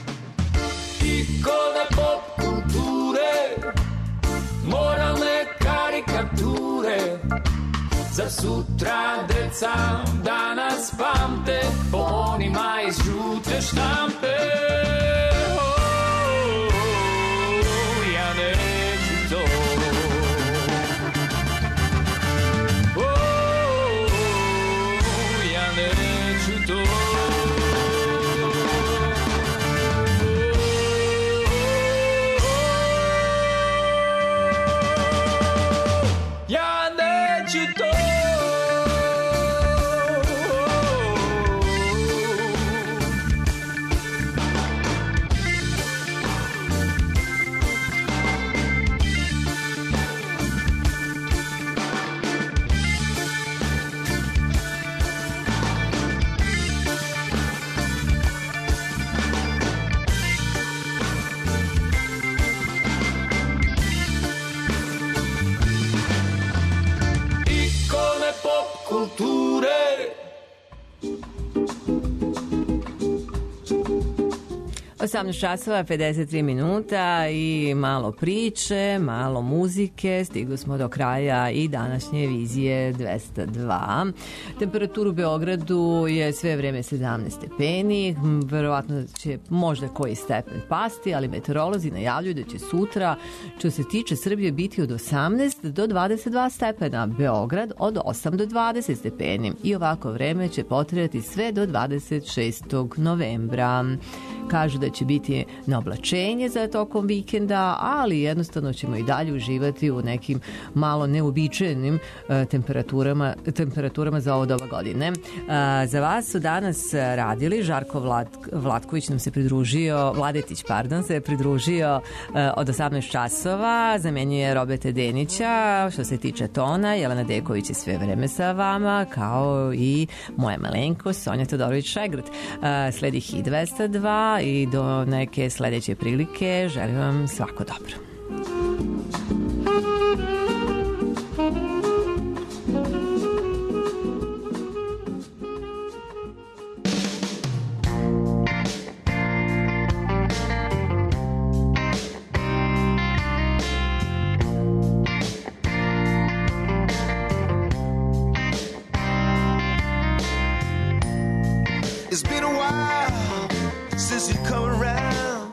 Ikone pop kulture, moralne karikature, zar sutra deca da nas pamte po onima iz žute štampe? Oh, ja neću to. Oh, ja neću to. Ja neću to. osamnaest časova pedeset tri minuta i malo priče, malo muzike. Stigli smo do kraja i današnje vizije dvesta dva. Temperatura u Beogradu je sve vreme sedamnaest stepeni. Verovatno će možda koji stepen pasti, ali meteorolozi najavljuju da će sutra, što se tiče Srbije, biti od osamnaest do dvadeset dva stepena. Beograd od osam do dvadeset stepeni. I ovako vreme će potrajati sve do dvadeset šestog novembra. Kažu da će biti na oblačenje za tokom vikenda, ali jednostavno ćemo i dalje uživati u nekim malo neobičajenim uh, temperaturama, temperaturama za ovo doba godine. Uh, za vas su danas radili Žarko Vlad, Vlatković nam se pridružio, Vladetić, pardon, se pridružio uh, od osamnaest časova, zamenjuje Robeta Denića. Što se tiče tona, Jelena Deković je sve vreme sa vama, kao i moja malenko Sonja Todorović-Šegrt. Uh, sledi Hit dvesta dva i do neke sledeće prilike želim vam svako dobro. It's been a while since you come around.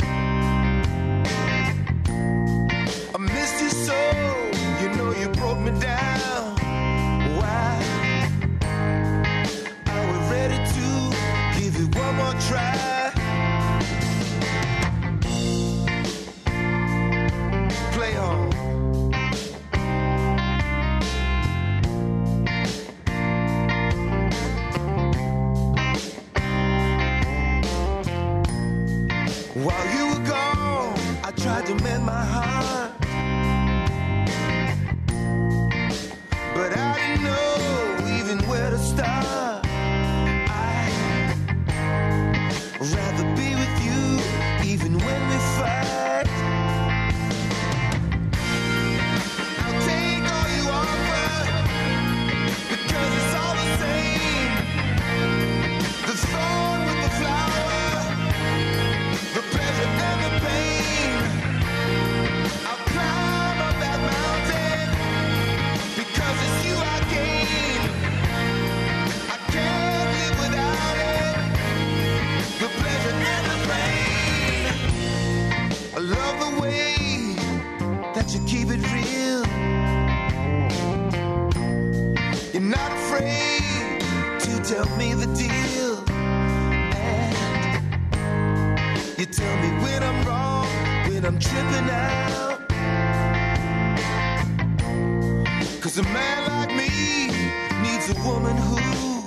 I missed you so, you know you broke me down. Why? Are we ready to give you one more try? Play on. tried to mend my heart, but I didn't know even where to start. I'd rather be with you even when we fight. I'll take all you offer because it's all the same. The thorn with the flower, the pleasure and the pain. I'll climb up that mountain because it's you I gain. I can't live without it, the pleasure and the pain. I love the way that you keep it real. You're not afraid to tell me the deal, and you tell me when I'm wrong, when I'm tripping out. 'Cause a man like me needs a woman who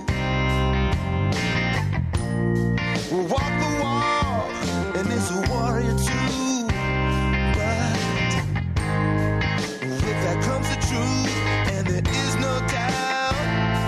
will walk the walk and is a warrior too. But with that comes the truth, and there is no doubt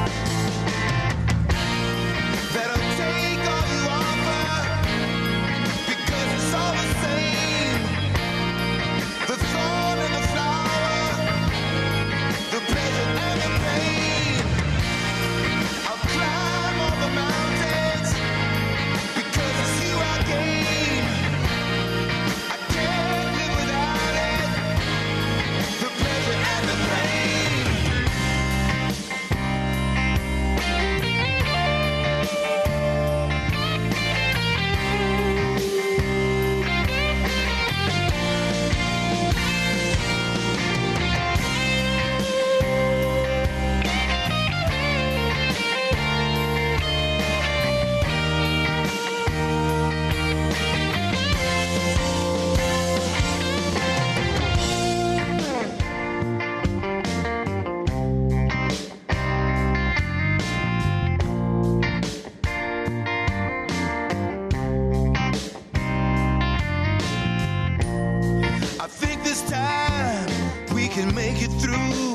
that I'll take all you offer because it's all the same. The thorn and the flower, the pleasure and the pain. I'll climb all the mountains because it's you I gain. I can't live without it, the pleasure and the pain. I think this time we can make it through.